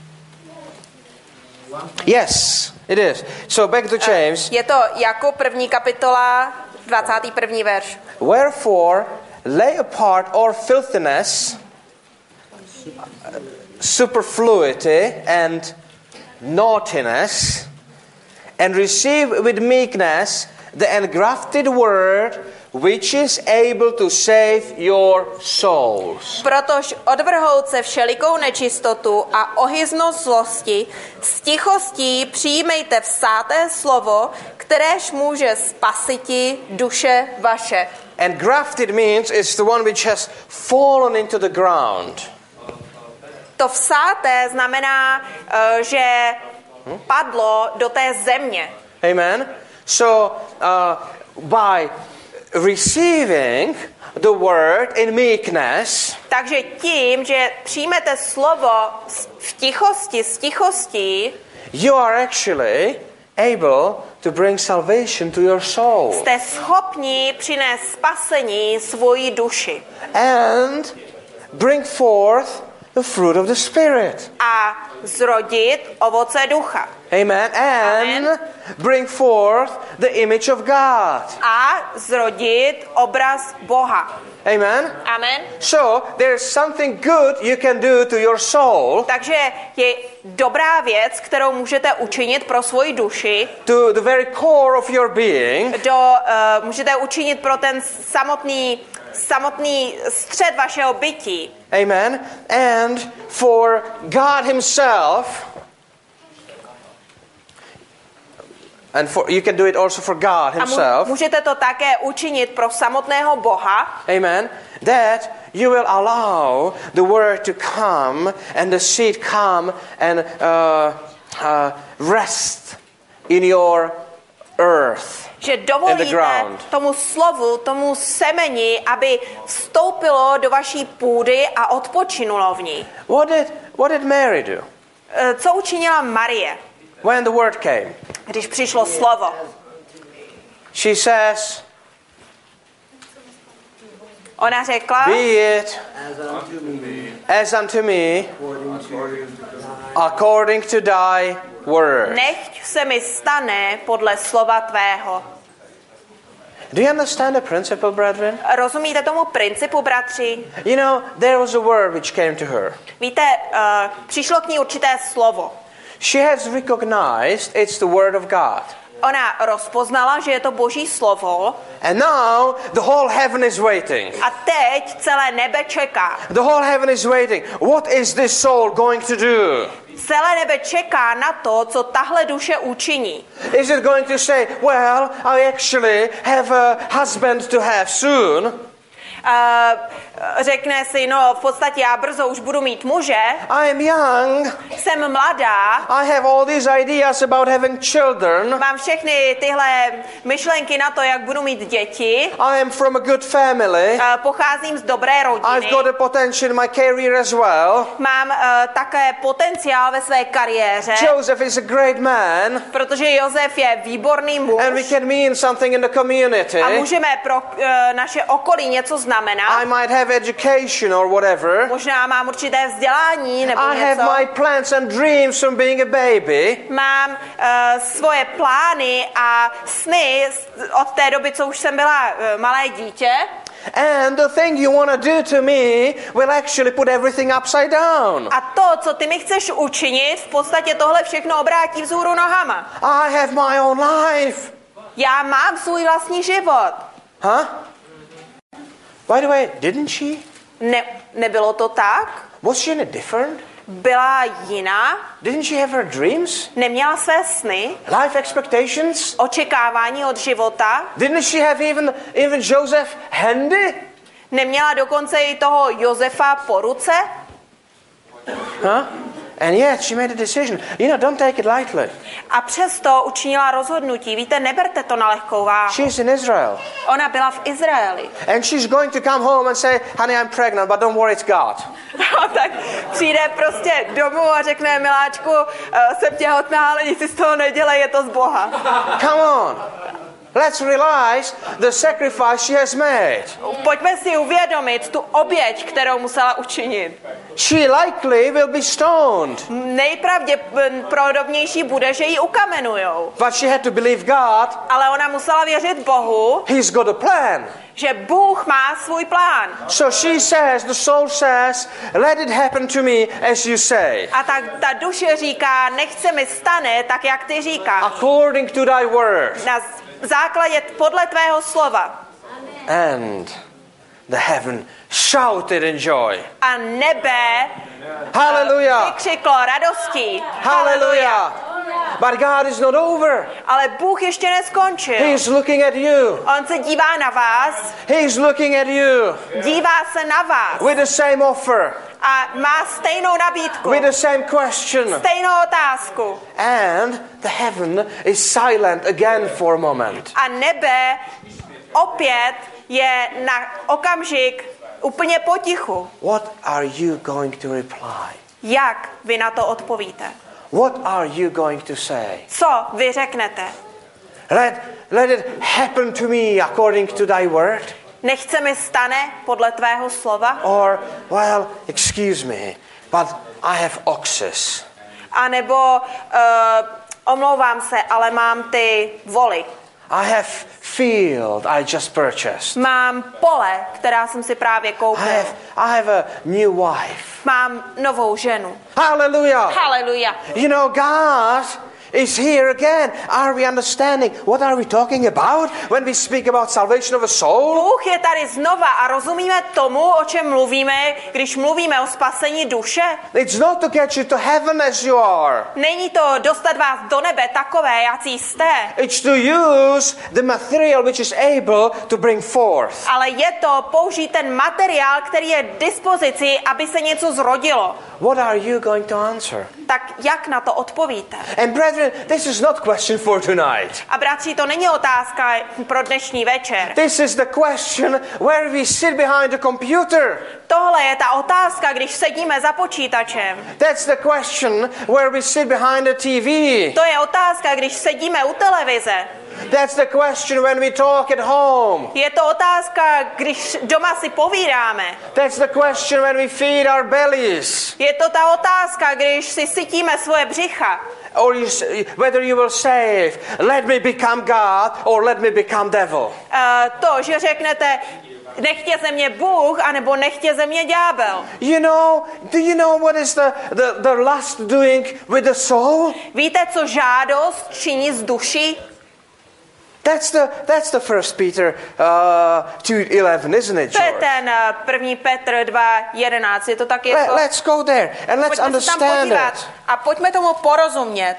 Yes, it is. So back to James. Je to Jakub 1. kapitola 21. verš. Wherefore lay apart all filthiness, superfluity and naughtiness, and receive with meekness the engrafted word, which is able to save your souls. Protož odvrhout se všelikou nečistotu a ohyznost zlosti, s tichostí přijmejte vsáté slovo, kteréž může spasiti duše vaše. Engrafted means it's the one which has fallen into the ground. To vsáté znamená, že padlo do té země. Amen. So by receiving the word in meekness, Takže tím, že přijmete slovo v tichosti, s tichostí, you are actually able to bring salvation to your soul jste schopni přinést spasení svojí duši and bring forth the fruit of the Spirit. a zrodit ovoce ducha. Amen. And Amen. bring forth the image of God. A zrodit obraz Boha. Amen. Amen. So there's something good you can do to your soul, Takže je dobrá věc, kterou můžete učinit pro svoji duši, to the very core of your being, můžete učinit pro ten samotný střed vašeho bytí. amen, and for God himself, and you can do it also for God A himself, můžete to také učinit pro samotného Boha, amen, that you will allow the word to come and the seed come and rest in your earth. že In the dovolíte ground. tomu slovu, tomu semeni, aby vstoupilo do vaší půdy a odpočinulo v ní. What did Mary do Co učinila Marie, when the word came? když přišlo slovo? She says, Ona řekla, be it as unto me according to thy word. nechť se mi stane podle slova tvého. Do you understand the principle, brethren? Rozumíte tomu principu, bratři? You know, there was a word which came to her. Víte, přišlo k ní určité slovo. She has recognized it's the word of God. Ona rozpoznala, že je to Boží slovo And now the whole heaven is waiting. a teď celé nebe čeká. The whole heaven is waiting. What is this soul going to do? Celé nebe čeká na to, co tahle duše učiní. Is it going to say, well, I actually have a husband to have soon? řekne si, no v podstatě já brzo už budu mít muže, I am young, jsem mladá, I have all these ideas about having children, mám všechny tyhle myšlenky na to, jak budu mít děti, I am from a good family, pocházím z dobré rodiny, I've got a potential in my career as well. mám také potenciál ve své kariéře, Joseph is a great man, protože Josef je výborný muž and we can mean something in the community. a můžeme pro naše okolí něco znamenat. I might have education or whatever. Možná mám určité vzdělání nebo I have něco. my plans and dreams from being a baby. Mám svoje plány a sny od té doby, co už jsem byla malé dítě. And the thing you want to do to me will actually put everything upside down. A to, co ty mi chceš učinit, v podstatě tohle všechno obrátí vzhůru nohama. I have my own life. Já mám svůj vlastní život. Huh? By the way, didn't she? Nebylo to tak? Was she any different? Byla jiná? Didn't she have her dreams? Neměla své sny? Life expectations? Očekávání od života? Didn't she have even Joseph handy? Neměla dokonce i toho Josefa po ruce? Huh? And yet she made a decision. You know, don't take it lightly. A přesto učinila rozhodnutí. Víte, neberte to na lehkou váhu. She's in Israel. Ona byla v Izraeli. And she's going to come home and say, honey, I'm pregnant, but don't worry, it's God. Tak přijde prostě domů a řekne, miláčku, jsem těhotná, ale nic si z toho nedělej, je to z Boha. Come on. Let's realize the sacrifice she has made. Pojďme si uvědomit tu oběť, kterou musela učinit. She likely will be stoned. Nejpravděpodobnější bude, že ji ukamenujou. But she had to believe God. Ale ona musela věřit Bohu, He's got a plan. že Bůh má svůj plán. So she says, the soul says, let it happen to me as you say. A tak ta duše říká, nech se mi stane tak, jak ty říkáš. According to thy word. Na základě podle tvého slova. And the heaven shouted in joy. A nebe Hallelujah. vykřiklo radostí. Hallelujah. But God is not over. Ale Bůh ještě neskončil. He is looking at you. On se dívá na vás. He is looking at you. Dívá se na vás. With the same offer. A má stejnou nabídku. With the same question. Stejnou otázku. And the heaven is silent again for a moment. A nebe opět je na okamžik úplně potichu. What are you going to reply? Jak vy na to odpovíte? What are you going to say? Co vy řeknete? Let it happen to me according to thy word. Nech se mi stane podle tvého slova? Or, well, excuse me, but I have oxes. A nebo omlouvám se, ale mám ty voly. I have field I just purchased. Mám pole, která jsem si právě koupil. I have a new wife. Mám novou ženu. Hallelujah. Hallelujah. You know, God is here again. Are we understanding? What are we talking about when we speak about salvation of a soul? Bůh je tady znova a rozumíme tomu, o čem mluvíme, když mluvíme o spasení duše? It's not to get you to heaven as you are. Není to dostat vás do nebe takové, jací jste. It's to use the material which is able to bring forth. Ale je to použít ten materiál, který je k dispozici, aby se něco zrodilo. What are you going to answer? Tak jak na to odpovíte? And brethren, this is not question for tonight. A bratři, to není otázka pro dnešní večer. This is the question where we sit behind the computer. Tohle je ta otázka, když sedíme za počítačem. That's the question where we sit behind the TV. To je otázka, když sedíme u televize. That's the question when we talk at home. Je to otázka, když doma si povídáme. That's the question when we feed our bellies. Je to ta otázka, když si sytíme svoje břicha. Or whether you will say, let me become God or let me become devil. To, že řeknete, nechtě ze mě Bůh, anebo nechtě ze mě ďábel. Do you know what is the lust doing with the soul? Víte, co žádost činí z duši? That's the 1 Peter 2:11, isn't it, George? To je ten 1. Petr 2:11, je to taky jako... Let's go there and let's understand it. A pojďme tomu porozumět.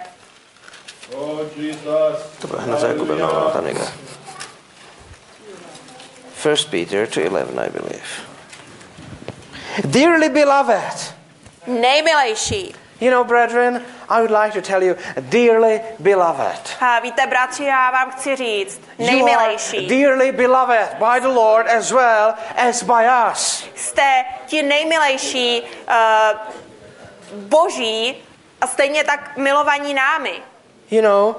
To bude hned za Jakubem, tam někde. 1 Peter 2:11, I believe. Dearly beloved. Nejmilejší. You know, brethren, I would like to tell you, dearly beloved. Víte, bratři, já vám chci říct, You are nejmilejší. dearly beloved by the Lord as well as by us. Jste ti nejmilejší Boží a stejně tak milovaní námi. You know,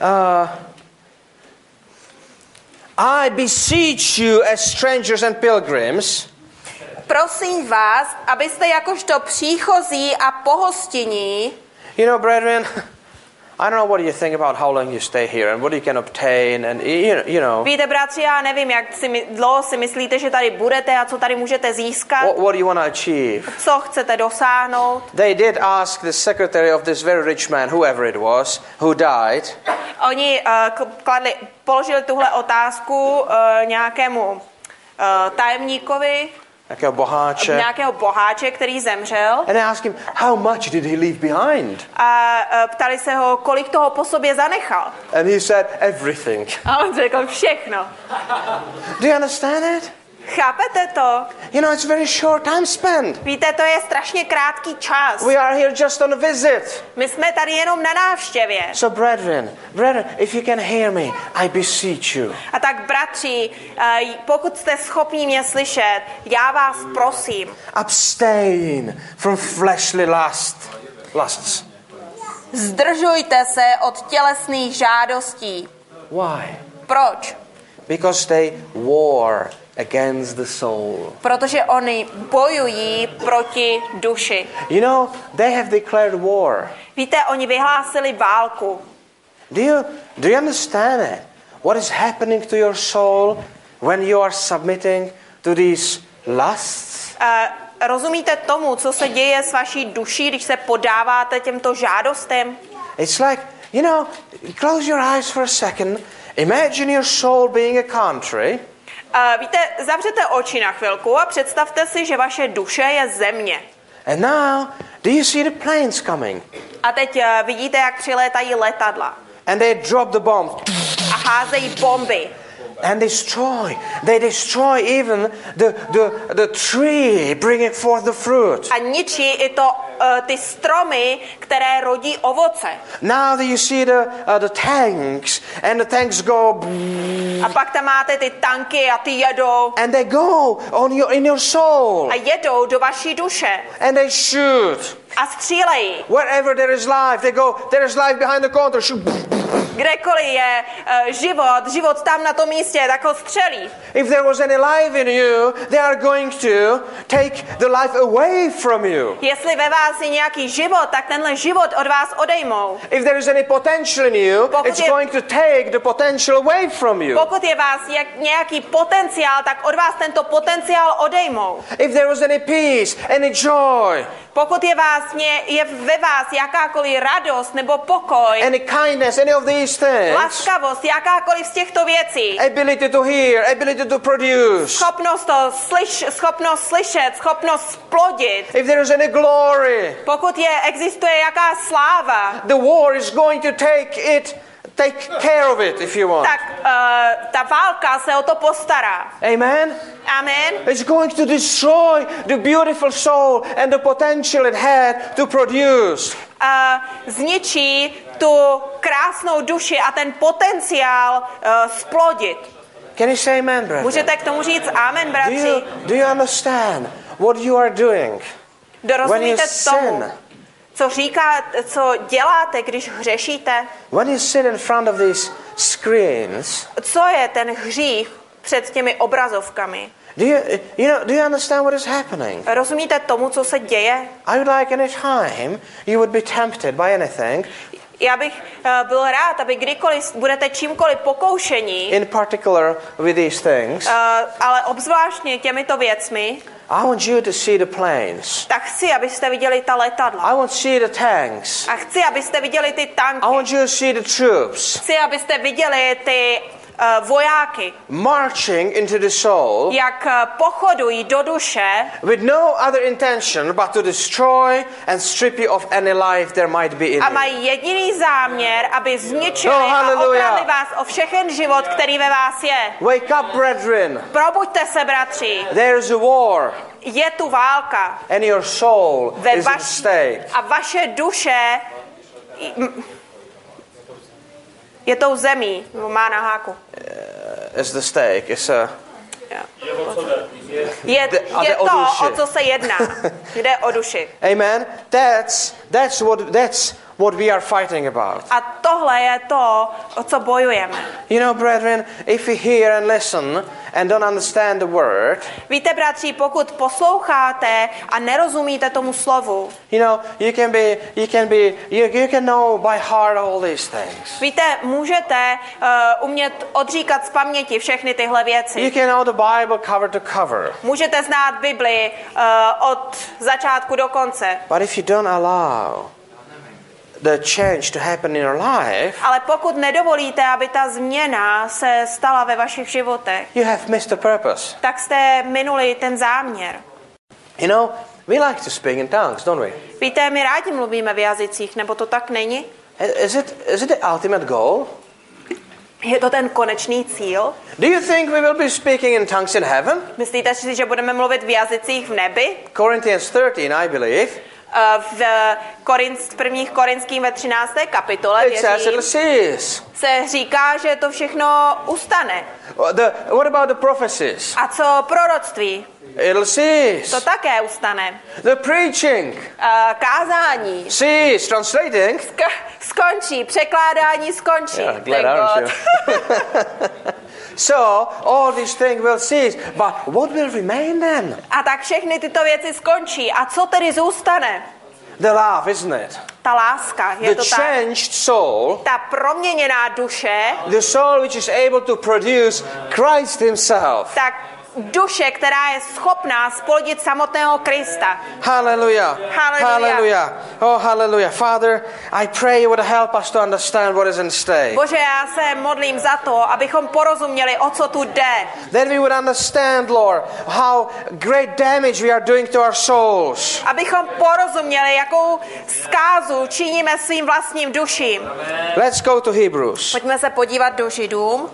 I beseech you as strangers and pilgrims. Prosím vás, abyste jakožto příchozí a pohostinní, You know, brethren, I don't know what you think about how long you stay here and what you can obtain and you know. víte, bratři, já nevím, jak dlouho si myslíte, že tady budete a co tady můžete získat, What do you want to achieve? co chcete dosáhnout. They did ask the secretary of this very rich man, whoever it was, who died. Oni položili tuhle otázku nějakému tajemníkovi, nějakého boháče, který zemřel. And they asked him, how much did he leave behind? A ptali se ho, kolik toho po sobě zanechal. And he said, everything. A on řekl všechno. Do you understand it? Chápete to? You know, it's very short time spent. Víte, to je strašně krátký čas. We are here just on a visit. My jsme tady jenom na návštěvě. So brethren, if you can hear me, I beseech you. A tak, bratři, pokud jste schopni mě slyšet, já vás prosím. Abstain from fleshly lusts. Zdržujte se od tělesných žádostí. Why? Proč? Because they war against the soul. Protože oni bojují proti duši. You know, they have declared war. Víte, oni vyhlásili válku. Do you understand it? What is happening to your soul when you are submitting to these lusts? Rozumíte tomu, co se děje s vaší duší, když se podáváte těmto žádostem? It's like, you know, close your eyes for a second. Imagine your soul being a country. Víte, zavřete oči na chvilku a představte si, že vaše duše je země. And now, do you see the planes coming? A teď vidíte, jak přilétají letadla. And they drop the bomb. A házejí bomby. And they destroy even the tree, bringing forth the fruit. A ničí i ty stromy, které rodí ovoce. Now you see the tanks, and the tanks go. A pak tam máte ty tanky a ty jedou. And they go in your soul. A jedou do vaší duše. And they shoot. A střílejí. Wherever there is life, they go. There is life behind the counter. Shoot. Kdekoliv je život tam na tom místě, tak ho střelí. If there was any life in you, they are going to take the life away from you. Jestli ve vás je nějaký život, tak tenhle život od vás odejmou. If there is any potential in you, it's going to take the potential away from you. Pokud je vás nějaký potenciál, tak od vás tento potenciál odejmou. If there was any peace, any joy, pokud je ve vás jakákoliv radost nebo pokoj, any kindness, any of these things, laskavost, jakákoliv z těchto věcí, ability to hear, ability to produce, schopnost slyšet, schopnost splodit, if there is any glory, pokud existuje jaká sláva, the war is going to take care of it, if you want. Tak ta válka se o to postará. Amen? Amen. It's going to destroy the beautiful soul and the potential it had to produce. Zničí tu krásnou duši a ten potenciál splodit. Can you say amen, brother? Můžete k tomu říct amen, bratři? Do you understand what you are doing when you sin? Co děláte, když hřešíte? When you sit in front of these screens, co je ten hřích před těmi obrazovkami? Do you understand what is happening? Rozumíte tomu, co se děje? I would like any time you would be tempted by anything. Já bych byl rád, aby kdykoliv budete čímkoliv pokoušení, in particular with these things, ale obzvláštně těmito věcmi, I want you to see the planes. Tak chci, abyste viděli ta letadla. I want to see the tanks. A chci, abyste viděli ty tanky. I want you to see the troops. Chci, abyste viděli ty vojáky, marching into the soul, jak pochodují do duše with no other intention but to destroy and strip you of any life there might be in a you. mají jediný záměr, aby zničili Oh, a hallelujah. okradli vás o všechen život, který ve vás je. Wake up, brethren. Probuďte se, bratři. There is a war, Je tu válka and your soul is at stake. a vaše duše je tou zemí, má na háku. Is the stake. It's a Je o to, duši. o co se jedná. Jde o duši. Amen. That's what we are fighting about. A tohle je to, o co bojujeme. You know, brethren, if we hear and listen and don't understand the word, Víte, bratři, pokud posloucháte a nerozumíte tomu slovu, you know, you can know by heart all these things. víte, můžete umět odříkat z paměti všechny tyhle You věci. can know the Bible cover to cover. Můžete znát Bibli od začátku do konce. But if you don't allow the change to happen in your life, Ale pokud nedovolíte, aby ta změna se stala ve vašich životech, you have missed the purpose. tak jste minuli ten záměr. You know, we like to speak in tongues, don't we? Víte, my rádi mluvíme v jazycích, nebo to tak není? Is it the ultimate goal? Je to ten konečný cíl? Do you think we will be speaking in tongues in heaven? Myslíte si, že budeme mluvit v jazycích v nebi? Corinthians 13, I believe. V 1. Korinským ve 13. kapitole It says it'll věřím, cease. se říká, že to všechno ustane. What about the prophecies? A co proroctví? It'll cease. To také ustane. The preaching Kázání cease. Translating. skončí, překládání skončí. Yeah, glad, Thank aren't God. you? So all these things will cease, but what will remain then? A tak všechny tyto věci skončí. A co tedy zůstane? The love, isn't it? Ta láska, je The to tak? changed soul, Ta proměněná duše, the soul which is able to produce Christ Himself. tak duše, která je schopná splodit samotného Krista. Hallelujah. Hallelujah. Hallelujah. Oh, hallelujah. Father, I pray you would help us to understand what is in stake. Bože, já se modlím za to, abychom porozuměli, o co tu jde. Then we would understand, Lord, how great damage we are doing to our souls. Abychom porozuměli, jakou zkázu činíme svým vlastním duším. Let's go to Hebrews. Pojďme se podívat do Židům.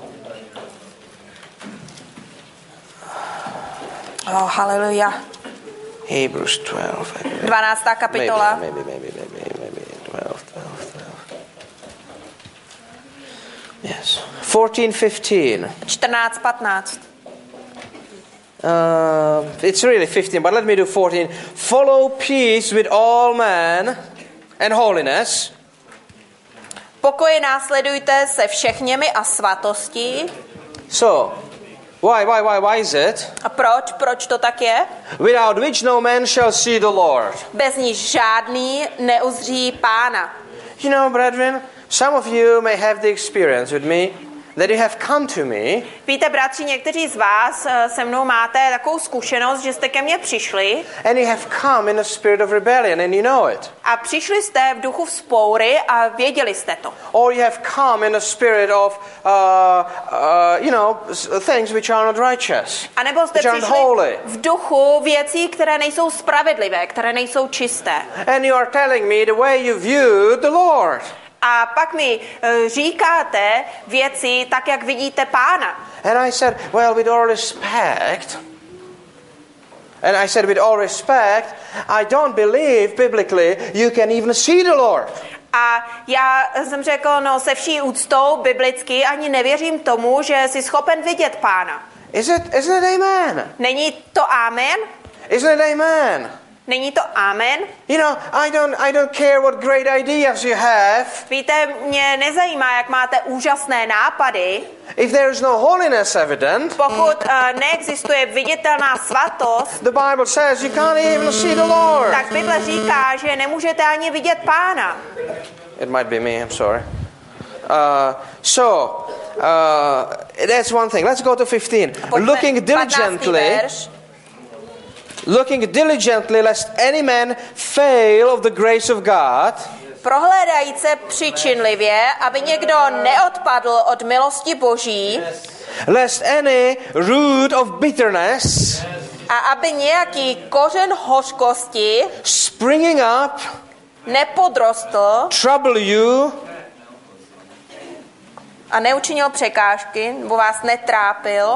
Oh, haleluja. Hebrews 12. 12. kapitola. Maybe 12. Yes. 14:15. 14:15. It's really 15, but let me do 14. Follow peace with all men and holiness. Pokoje následujte se všechněmi a svatostí. So, why is it? A proč? Proč to tak je? Without which no man shall see the Lord. Bez níž žádný neuzří Pána. You know, brethren, some of you may have the experience with me that you have come to me. Víte, bratři, někteří z vás se mnou máte takovou zkušenost, že jste ke mně přišli And you have come in a spirit of rebellion and you know it. a přišli jste v duchu vzpoury a věděli jste to. Or you have come in a spirit of, things which are not righteous. A nebo jste which are přišli holy. v duchu věcí, které nejsou spravedlivé, které nejsou čisté. And you are telling me the way you view the Lord. A pak mi říkáte věci tak, jak vidíte Pána. And I said, well, with all respect, I don't believe biblically you can even see the Lord. A já jsem řekl, no se vší úctou biblicky ani nevěřím tomu, že jsi schopen vidět Pána. Isn't it amen? Není to amen? Isn't it amen? Není to amen? You know, I don't care what great ideas you have. Víte, mě nezajímá, jak máte úžasné nápady. If there is no holiness evident, Pokud neexistuje viditelná svatost, the Bible says you can't even see the Lord. tak Bible říká, že nemůžete ani vidět Pána. It might be me, I'm sorry. That's one thing. Let's go to 15. Looking diligently lest any man fail of the grace of God. Prohlédajíce přičinlivě, aby někdo neodpadl od milosti Boží, lest any root of bitterness a aby nějaký kořen hořkosti springing up nepodrostl trouble you a neučinil překážky, nebo vás netrápil,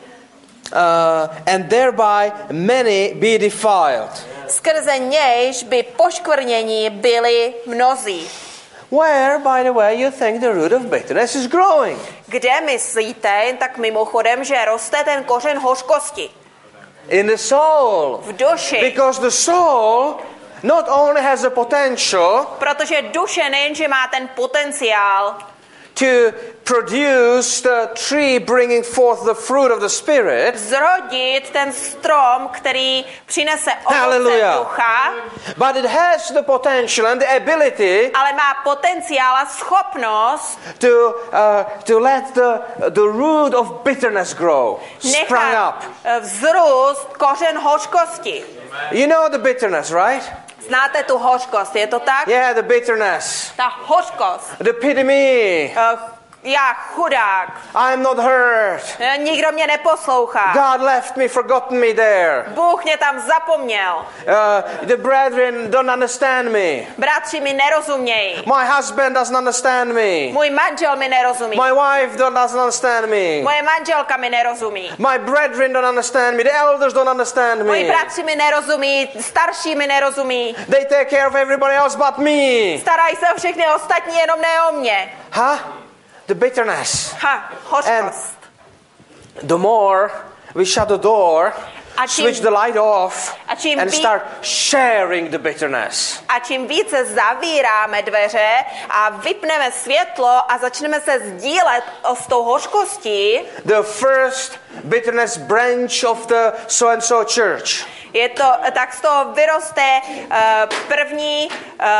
and thereby many be defiled. skrze nějž by poškvrnění byli mnozí. Where, by the way, you think the root of bitterness is growing? Kde myslíte, tak mimochodem, že roste ten kořen hořkosti? In the soul. V duši. Because the soul not only has the potential Protože duše nejenže má ten potenciál to produce the tree bringing forth the fruit of the Spirit, zrodit ten strom, který přinese ovoce Hallelujah. ducha, but it has the potential and the ability ale má potenciál a schopnost to let the root of bitterness grow, sprang nechat up. vzrůst kořen hořkosti. You know the bitterness, right? Znáte tu hořkost, je to tak? Yeah, the bitterness. Ta hořkost. The pity me. Já chudák. I'm not heard. Nikdo mě neposlouchá. God left me, forgotten me there. Bůh mě tam zapomněl. The brethren don't understand me. Bratři mi nerozumějí. My husband doesn't understand me. Můj manžel mi nerozumí. My wife doesn't understand me. Moje manželka mi nerozumí. My brethren don't understand me. The elders don't understand Moji me. bratři mi nerozumí, starší mi nerozumí. They take care of everybody else but me. Starají se o všechny ostatní, jenom ne o mě. Huh? The bitterness. Hořkost. The more we shut the door, A čím- switch the light off, a čím and ví- start sharing the bitterness. A čím více zavíráme dveře a vypneme světlo a začneme se sdílet s tou hořkostí, The first bitterness branch of the so-and-so church. tak z toho vyroste první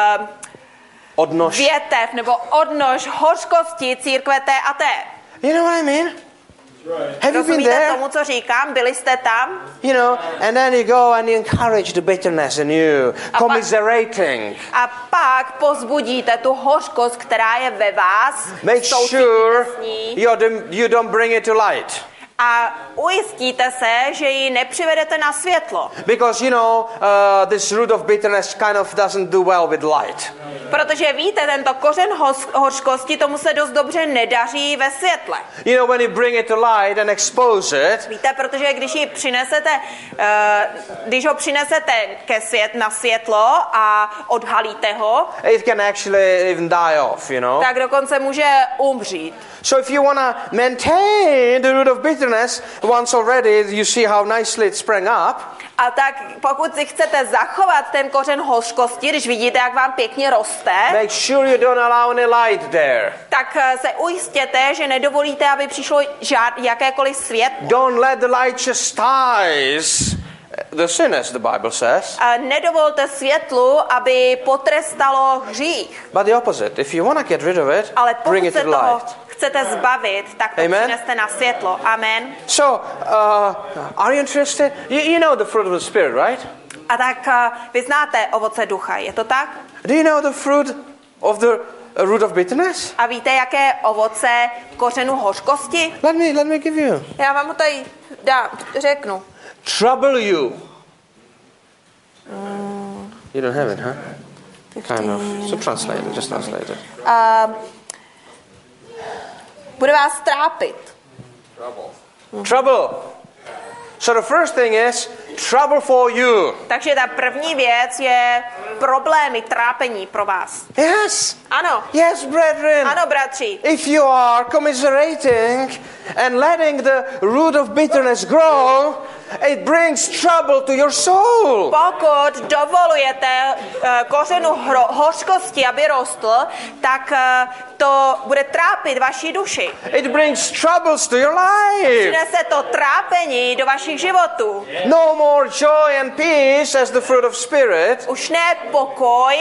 Odnož. větev nebo odnož hořkosti církve té a té. You know what I mean? Have you been Rozumíte there? tomu, co říkám? Byli jste tam? You know, and then you go and you encourage the bitterness in you, commiserating. A pak pozbudíte tu hořkost, která je ve vás. Make soucítíte sure s ní you don't bring it to light. a ujistíte se, že ji nepřivedete na světlo. Because, you know, this root of bitterness kind of doesn't do well with light. Protože víte, tento kořen hořkosti, tomu se dost dobře nedaří ve světle. You know, when you bring it to light and expose it, Víte, protože když ho přinesete na světlo a odhalíte ho, it can actually even die off, you know. tak dokonce může umřít. So if you want to maintain the root of bitterness, once already you see how nicely it sprang up, A tak pokud si chcete zachovat ten kořen hořkosti, když vidíte, jak vám pěkně roste, make sure you don't allow any light there. tak se ujistěte, že nedovolíte, aby přišlo jakékoliv světlo. Don't let the light chastise the sinners, the Bible says. A nedovolte světlu, aby potrestalo hřích. But the opposite. If you want to get rid of it, Ale bring pokud it se to toho light. chcete zbavit, tak to Amen. přineste na světlo. Amen. So, are you interested? You know the fruit of the Spirit, right? A tak vy znáte ovoce ducha, je to tak? Do you know the fruit of the root of bitterness? A víte, jaké ovoce kořenu hořkosti? Let me give you. Já vám ho tady řeknu. Trouble you. You don't have it, huh? Kind of. So translate it. Just translate it. Bude vás trápit. Trouble. So the first thing is trouble for you. Takže ta první věc je problémy, trápení pro vás. Yes. Ano. Yes, brethren. Ano, bratři. If you are commiserating and letting the root of bitterness grow, it brings trouble to your soul. Pokud dovolujete kořenu hořkosti, aby rostl, tak to bude trápit vaši duši. It brings troubles to your life. Přinese to trápení do vašich životů. No more joy and peace as the fruit of spirit, Už ne pokoj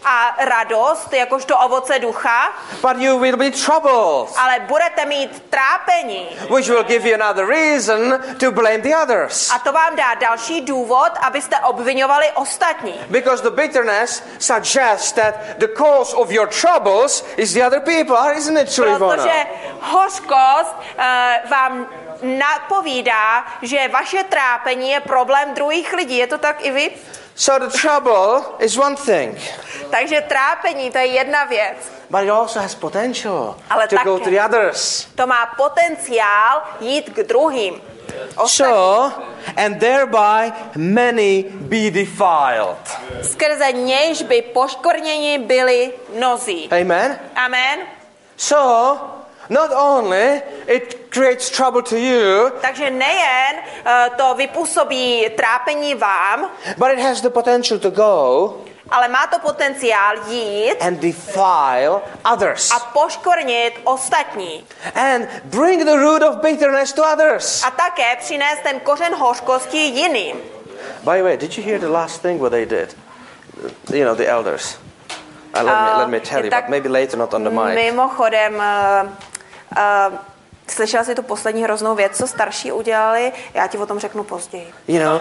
a radost, jakožto ovoce ducha, but you will be troubled, ale budete mít trápení. which will give you another reason to blame the others. A to vám dá další důvod, abyste obviňovali ostatní. Because the bitterness suggests that the cause of your troubles is the other people, isn't it true, Ivona? Protože hořkost vám napovídá, že vaše trápení je problém druhých lidí. Je to tak i vy? So the trouble is one thing, Takže trápení, to je jedna věc. but it also has potential Ale to go také. to the others. To má potenciál jít k druhým. So, and thereby many be defiled. Skrze nějž by poškvrněni byli mnozí. Amen? Amen. So, not only it creates trouble to you, Takže nejen to vypůsobí trápení vám, but it has the potential to go ale má to potenciál jít and defile others. a poškvrnit ostatní. And bring the root of bitterness to others. A také přinést ten kořen hořkosti jiným. By the way, did you hear the last thing what they did? You know, the elders. Let me tell you, tak but maybe later, not on the mic. Mimochodem, slyšela jsi tu poslední hroznou věc, co starší udělali? Já ti o tom řeknu později. You know,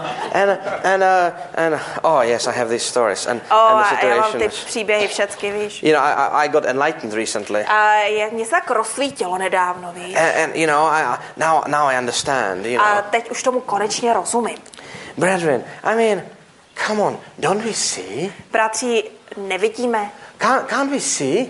and oh yes, I have these stories and the Já mám situation. ty příběhy všechny, víš. You know, I got enlightened recently, A mě se tak rozsvítilo nedávno, víš. and you know, now I understand. You A know, teď už tomu konečně rozumím. brethren, I mean, come on, don't we see? Bratři, nevidíme. Can't we see?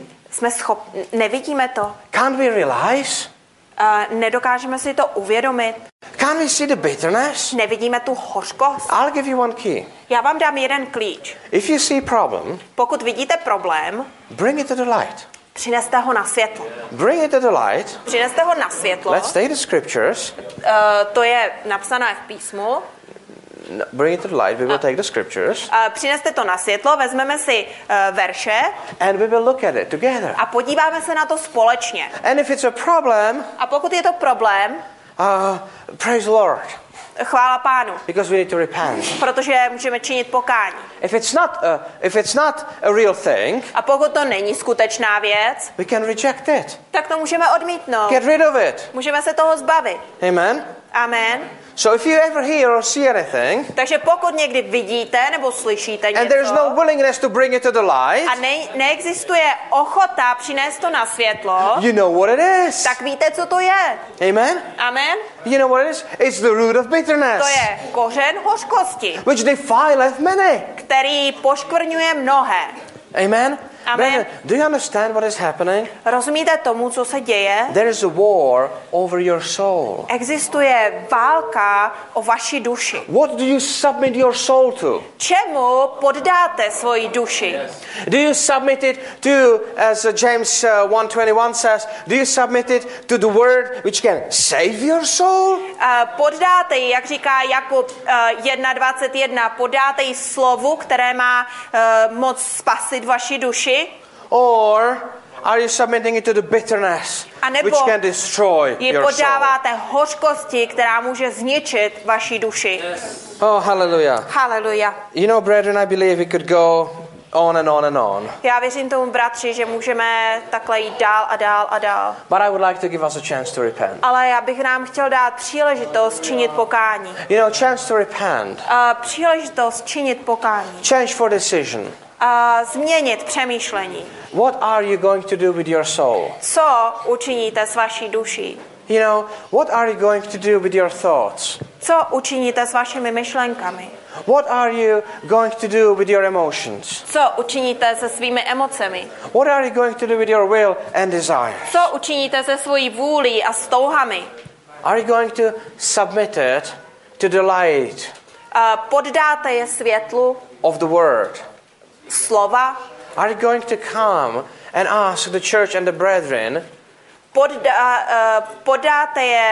Nevidíme to. Can't we realize? Nedokážeme si to uvědomit. Can't we see the bitterness? Nevidíme tu hořkost. I'll give you one key. Já vám dám jeden klíč. If you see problem, Pokud vidíte problém, bring it to the light. přineste ho na světlo. Bring it to the light. Přineste ho na světlo. Let's take the scriptures. To je napsané v písmu. Bring it to the light. We will take the scriptures. Přineste to na světlo, vezmeme si verše And we will look at it together. a podíváme se na to společně. And if it's a problem, A pokud je to problém, praise the Lord. chvála Pánu, Because we need to repent. protože můžeme činit pokání. If it's not a real thing, A pokud to není skutečná věc, we can reject it. tak to můžeme odmítnout. Get rid of it. Můžeme se toho zbavit. Amen? Amen. So if you ever hear or see anything, Takže pokud někdy vidíte nebo slyšíte and there's no něco willingness to bring it to the light, a neexistuje ochota přinést to na světlo, you know what it is. tak víte, co to je. Amen? Amen. You know what it is? It's the root of bitterness, To je kořen hořkosti, which defileth many. který poškvrňuje mnohé. Amen? Amen. Brethren, do you understand what is happening? Rozumíte tomu, co se děje? There is a war over your soul. Existuje válka o vaši duši. What do you submit your soul to? Čemu poddáte svoji duši? Do you submit it to, as James 1:21 says, do you submit it to the word which can save your soul? Poddáte ji, jak říká Jakub 1:21, poddáte ji slovu, které má moc spasit vaši duši? Or are you submitting it to the bitterness which can destroy ji your soul? poddáváte hořkosti, která může zničit vaši duši. Oh, hallelujah. Haleluja. You know, brethren, I believe we could go on and on and on. Já věřím tomu, bratři, že můžeme takhle jít dál a dál a dál. But I would like to give us a chance to repent. Ale já bych nám chtěl dát příležitost činit pokání. You know, chance to repent. Příležitost činit pokání. Change for decision. Změnit přemýšlení. What are you going to do with your soul? Co učiníte s vaší duší? You know, what are you going to do with your thoughts? Co učiníte s vašimi myšlenkami? What are you going to do with your emotions? Co učiníte se svými emocemi? What are you going to do with your will and desires? Co učiníte se svojí vůlí a s touhami? Are you going to submit it to the light Poddáte je světlu of the word? slova? Are you going to come and ask the church and the brethren Podáte je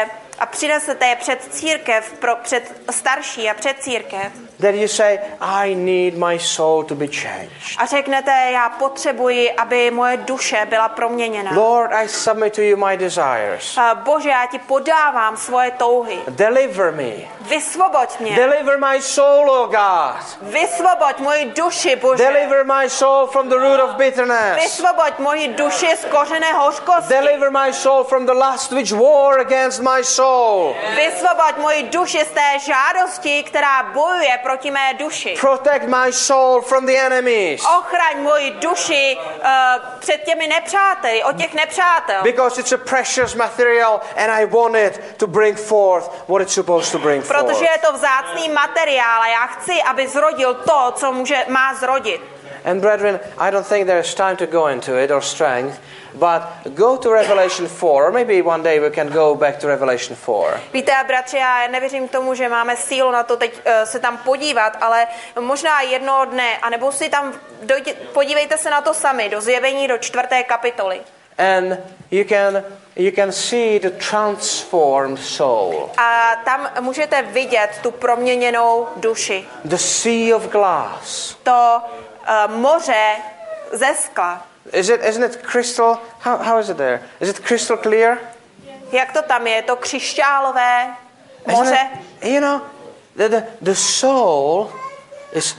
a přinesete je před církev, před starší a před církev. That you say, I need my soul to be changed. A řeknete, já potřebuji, aby moje duše byla proměněna. Lord, I submit to you my desires. Bože, já ti podávám svoje touhy. Deliver me. Vysvoboď mě. Deliver my soul, O God. Vysvoboď moji duši, Bože. Deliver my soul from the root of bitterness. Vysvoboď moji duši z kořene hořkosti. Deliver my soul from the lust which war against my soul. Vysvoboď moji duši z té žádosti, která bojuje proti mé duši. Protect my soul from the enemies. Ochraň moji duši před těmi nepřáteli, od těch nepřátel. Because it's a precious material and I want it to bring forth what it's supposed to bring forth. Protože je to vzácný materiál a já chci, aby zrodil to, co má zrodit. And brethren, I don't think there's time to go into it or strength, but go to Revelation 4, or maybe one day we can go back to Revelation 4. Víte, bratři, já nevěřím tomu, že máme sílu na to teď se tam podívat, ale možná jednoho dne, anebo si tam podívejte se na to sami, do Zjevení, do 4. kapitoly. And you can see the transformed soul. A tam můžete vidět tu proměněnou duši. The sea of glass. To moře ze skla. Isn't it crystal? How is it there? Is it crystal clear? Jak to tam je? Je to křišťálové moře? You know, the soul is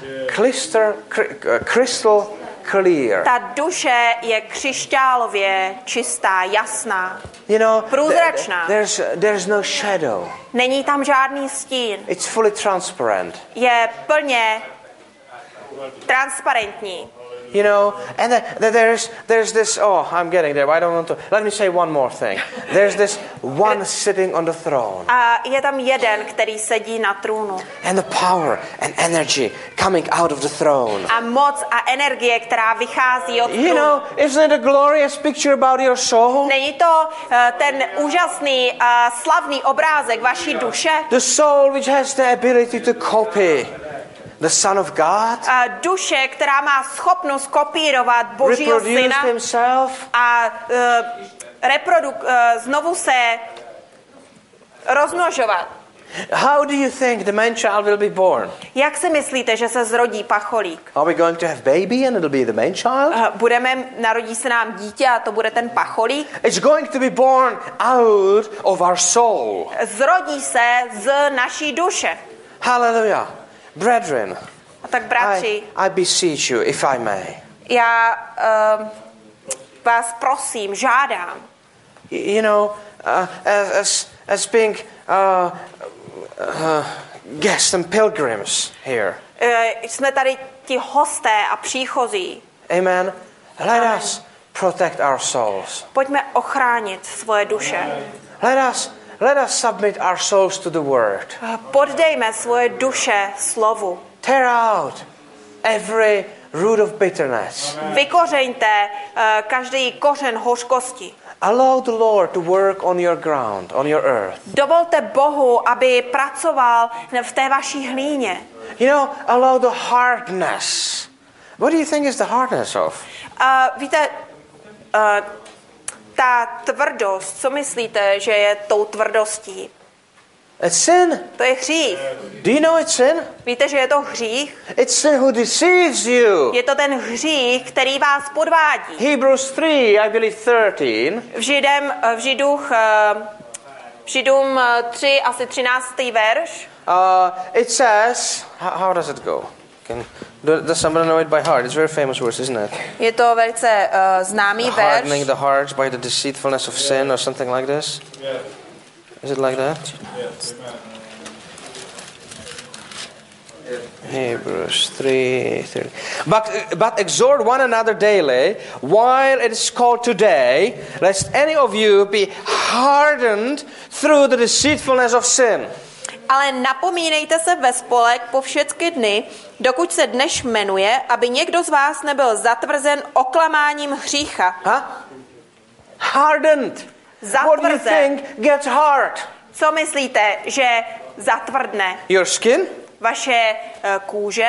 crystal clear. Ta duše je křišťálově čistá, jasná. You know, průzračná. There's no shadow. Není tam žádný stín. It's fully transparent. Je plně transparentní. You know, and there's this, I'm getting there, but I don't want to. Let me say one more thing. There's this one sitting on the throne. A je tam jeden, který sedí na trůnu. And the power and energy coming out of the throne. A moc a energie, která vychází od trůnu. You know, isn't it a glorious picture about your soul? Není to ten úžasný slavný obrázek vaší duše? The soul which has the ability to copy the Son of God. Duše, která má schopnost kopírovat Božího syna a znovu se rozmnožovat. How do you think the man child will be born? Jak si myslíte, že se zrodí pacholík? Are we going to have baby and it'll be the man child? Narodí se nám dítě a to bude ten pacholík? It's going to be born out of our soul. Zrodí se z naší duše. Hallelujah. Brethren, a tak bratři, I beseech you, if I may. Já vás prosím, žádám. You know, as being guests and pilgrims here. Jsme tady ti hosté a příchozí. Amen. Let us protect our souls. Pojďme ochránit svoje duše. Let us submit our souls to the word. Poddejme svoje duše slovu. Tear out every root of bitterness. Vykořeňte každý kořen hořkosti. Allow the Lord to work on your ground, on your earth. Dovolte Bohu, aby pracoval v té vaší hlíně. You know, allow the hardness. What do you think is the hardness of? Víte, ta tvrdost, co myslíte, že je tou tvrdostí? It's sin. To je hřích. Do you know it's sin? Víte, že je to hřích? It's sin who deceives you. Je to ten hřích, který vás podvádí. Hebrews 3, I believe 13. V Židům 3, asi 13. verš. It says, how does it go? Does somebody know it by heart? It's a very famous verse, isn't it? Je to velice známý verš. Hardening the hearts by the deceitfulness of sin or something like this? Yeah. Is it like that? Yeah. Hebrews 3:30. But exhort one another daily, while it is called today, lest any of you be hardened through the deceitfulness of sin. Ale napomínejte se ve spolek po všechny dny, dokud se dneš jmenuje, aby někdo z vás nebyl zatvrzen oklamáním hřícha. Hardened. What do you think gets hard? Co myslíte, že zatvrdne? Your skin? Vaše kůže?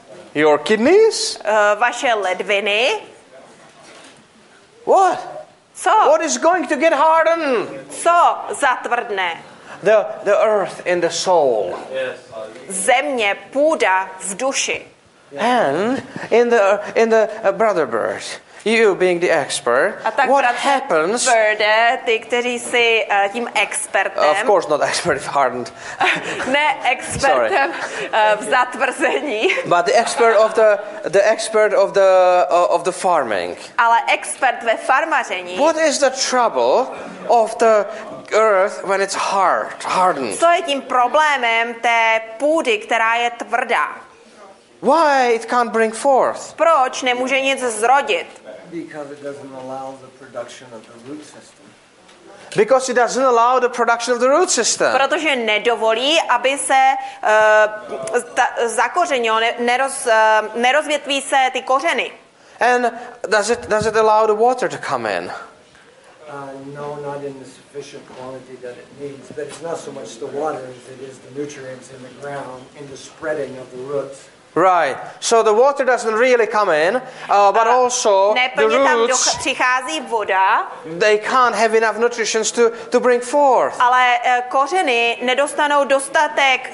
Your kidneys? Vaše ledviny? What? What is going to get hardened? Co zatvrdne? The earth in the soul. Země, půda v duši. And in the brother bird, you being the expert, what happens? Birde, ty, kteří jsi tím expertem. Of course, not expert if hardened. Ne expertem v zatvrzení. But the expert of the farming. Ale expert ve farmaření. What is the trouble of the earth when it's hardened? Co je tím problémem té půdy, která je tvrdá? Why it can't bring forth? Proč nemůže nic zrodit? Because it doesn't allow the production of the root system. Because it doesn't allow the production of the root system. Protože nedovolí, aby se zakořenilo, nerozvětví se ty kořeny. And does it allow the water to come in? No, not in the sufficient quantity that it needs. But it's not so much the water as it is the nutrients in the ground in the spreading of the roots. Right. So the water doesn't really come in, but also the roots. Tam přichází voda. They can't have enough nutrition to bring forth. Ale kořeny nedostanou dostatek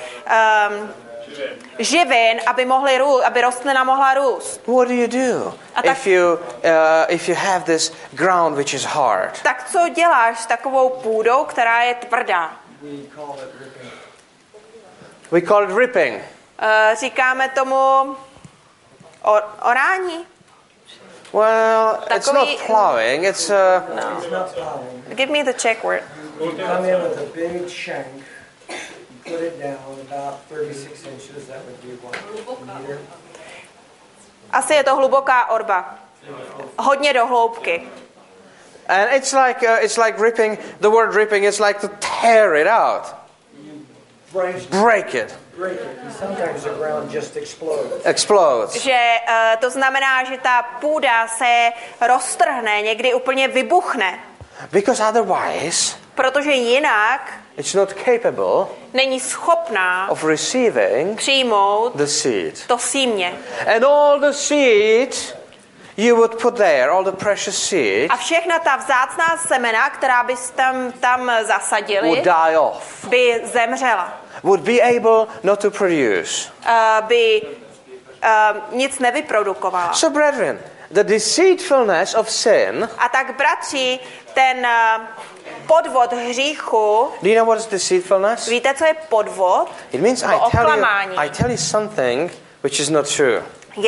živin, aby rostlina mohla růst. What do you do if you have this ground which is hard? Tak co děláš s takovou půdou, která je tvrdá? We call it ripping. Říkáme tomu orání. Well, it's not plowing. It's No. It's not plowing. Give me the Czech word. You come in with a big shank, you put it down about 36 inches. That would be what, a meter? Asi je to hluboká orba. Hodně do hloubky. And it's like ripping. The word ripping is like to tear it out. Break it. And sometimes the ground just Explodes. Že to znamená, že ta půda se roztrhne, někdy úplně vybuchne. Because otherwise, protože jinak it's not capable není schopná of receiving přijmout the seed. to símě. And all the seed you would put there, all the precious seed, a všechna ta vzácná semena, která bys tam zasadili, would die off. by zemřela. Would be able not to produce. By nic nevyprodukovala. So brethren, the deceitfulness of sin. A tak bratři, ten podvod hříchu. Do you know what is deceitfulness? Víte, co je podvod? It means I tell you something which is not true.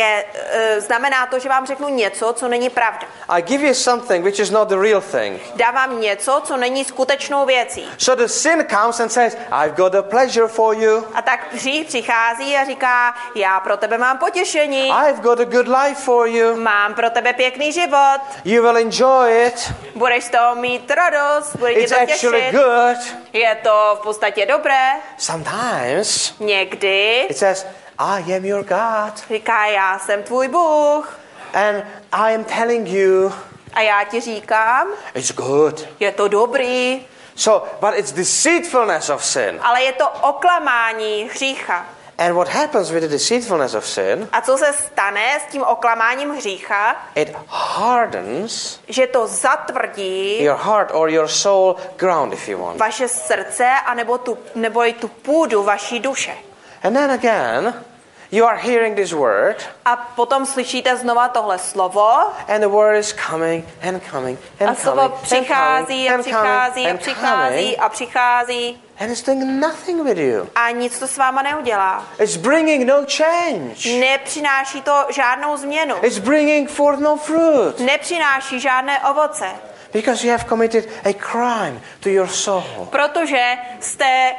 Znamená to, že vám řeknu něco, co není pravda. I give you something which is not the real thing. Dávám něco, co není skutečnou věcí. So the sin comes and says, I've got a pleasure for you. A tak hřích přichází a říká, já pro tebe mám potěšení. I've got a good life for you. Mám pro tebe pěkný život. You will enjoy it. Budeš z toho mít radost, bude tě to těšit. It's actually good. Je to v podstatě dobré. Sometimes někdy it says, I am your God. Říká, já jsem tvůj Bůh. And I am telling you. A já ti říkám, it's good. Je to dobrý. So, but it's deceitfulness of sin. Ale je to oklamání hřícha. And what happens with the deceitfulness of sin? A co se stane s tím oklamáním hřícha? It hardens. Že to zatvrdí your heart or your soul ground, if you want. Vaše srdce nebo i tu půdu vaší duše. And then again, you are hearing this word. A potom slyšíte znova tohle slovo. And the word is coming and coming and a slovo coming přichází and a přichází a přichází a přichází. And it's doing nothing with you. A nic to s váma neudělá. It's bringing no change. Nepřináší to žádnou změnu. It's bringing forth no fruit. Nepřináší žádné ovoce. Because you have committed a crime to your soul. Protože jste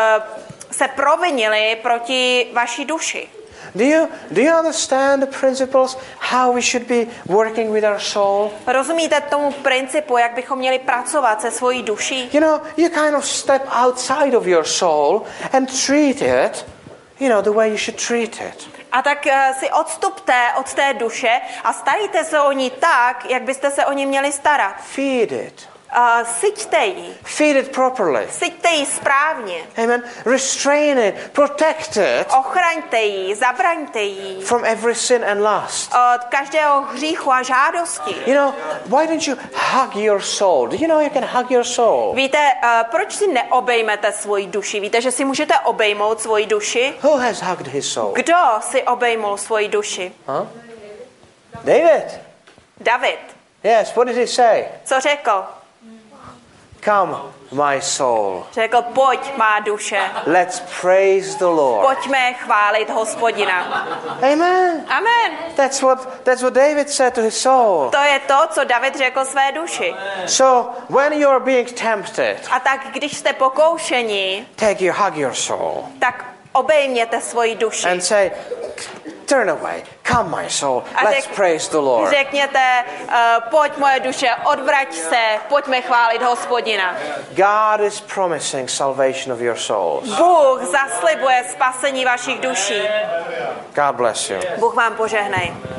se provinili proti vaší duši. Do you understand the principles how we should be working with our soul? Rozumíte tomu principu, jak bychom měli pracovat se svojí duší? You know, you kind of step outside of your soul and treat it, the way you should treat it. A tak si odstupte od té duše a starejte se o ní tak, jak byste se o ní měli starat. Feed it. Syťte ji. Feed it properly. Syťte ji správně. Amen. Restrain it. Protect it Ochraňte ji, zabraňte ji from every sin and lust. od každého hříchu a žádosti. You know, why don't you hug your soul? Do you know you can hug your soul? Víte, proč si neobejmete svoji duši? Víte, že si můžete obejmout svoji duši? Who has hugged his soul? Kdo si obejmul svoji duši? Huh? David. David. Yes, what did he say? Co řekl? Come, my soul. Řekl, pojď, má duše. Let's praise the Lord. Pojďme chválit Hospodina. Amen. Amen. That's what David said to his soul. To je to, co David řekl své duši. So, when you are being tempted, A tak, když jste pokoušeni, hug your soul tak obejměte svoji duši. and say, turn away. Come, my soul. Let's praise the Lord. Řekněte, pojď moje duše, odvrať se, pojďme chválit Hospodina. God is promising salvation of your souls. Bůh zaslibuje spasení vašich duší. God bless you. Bůh vám požehnej.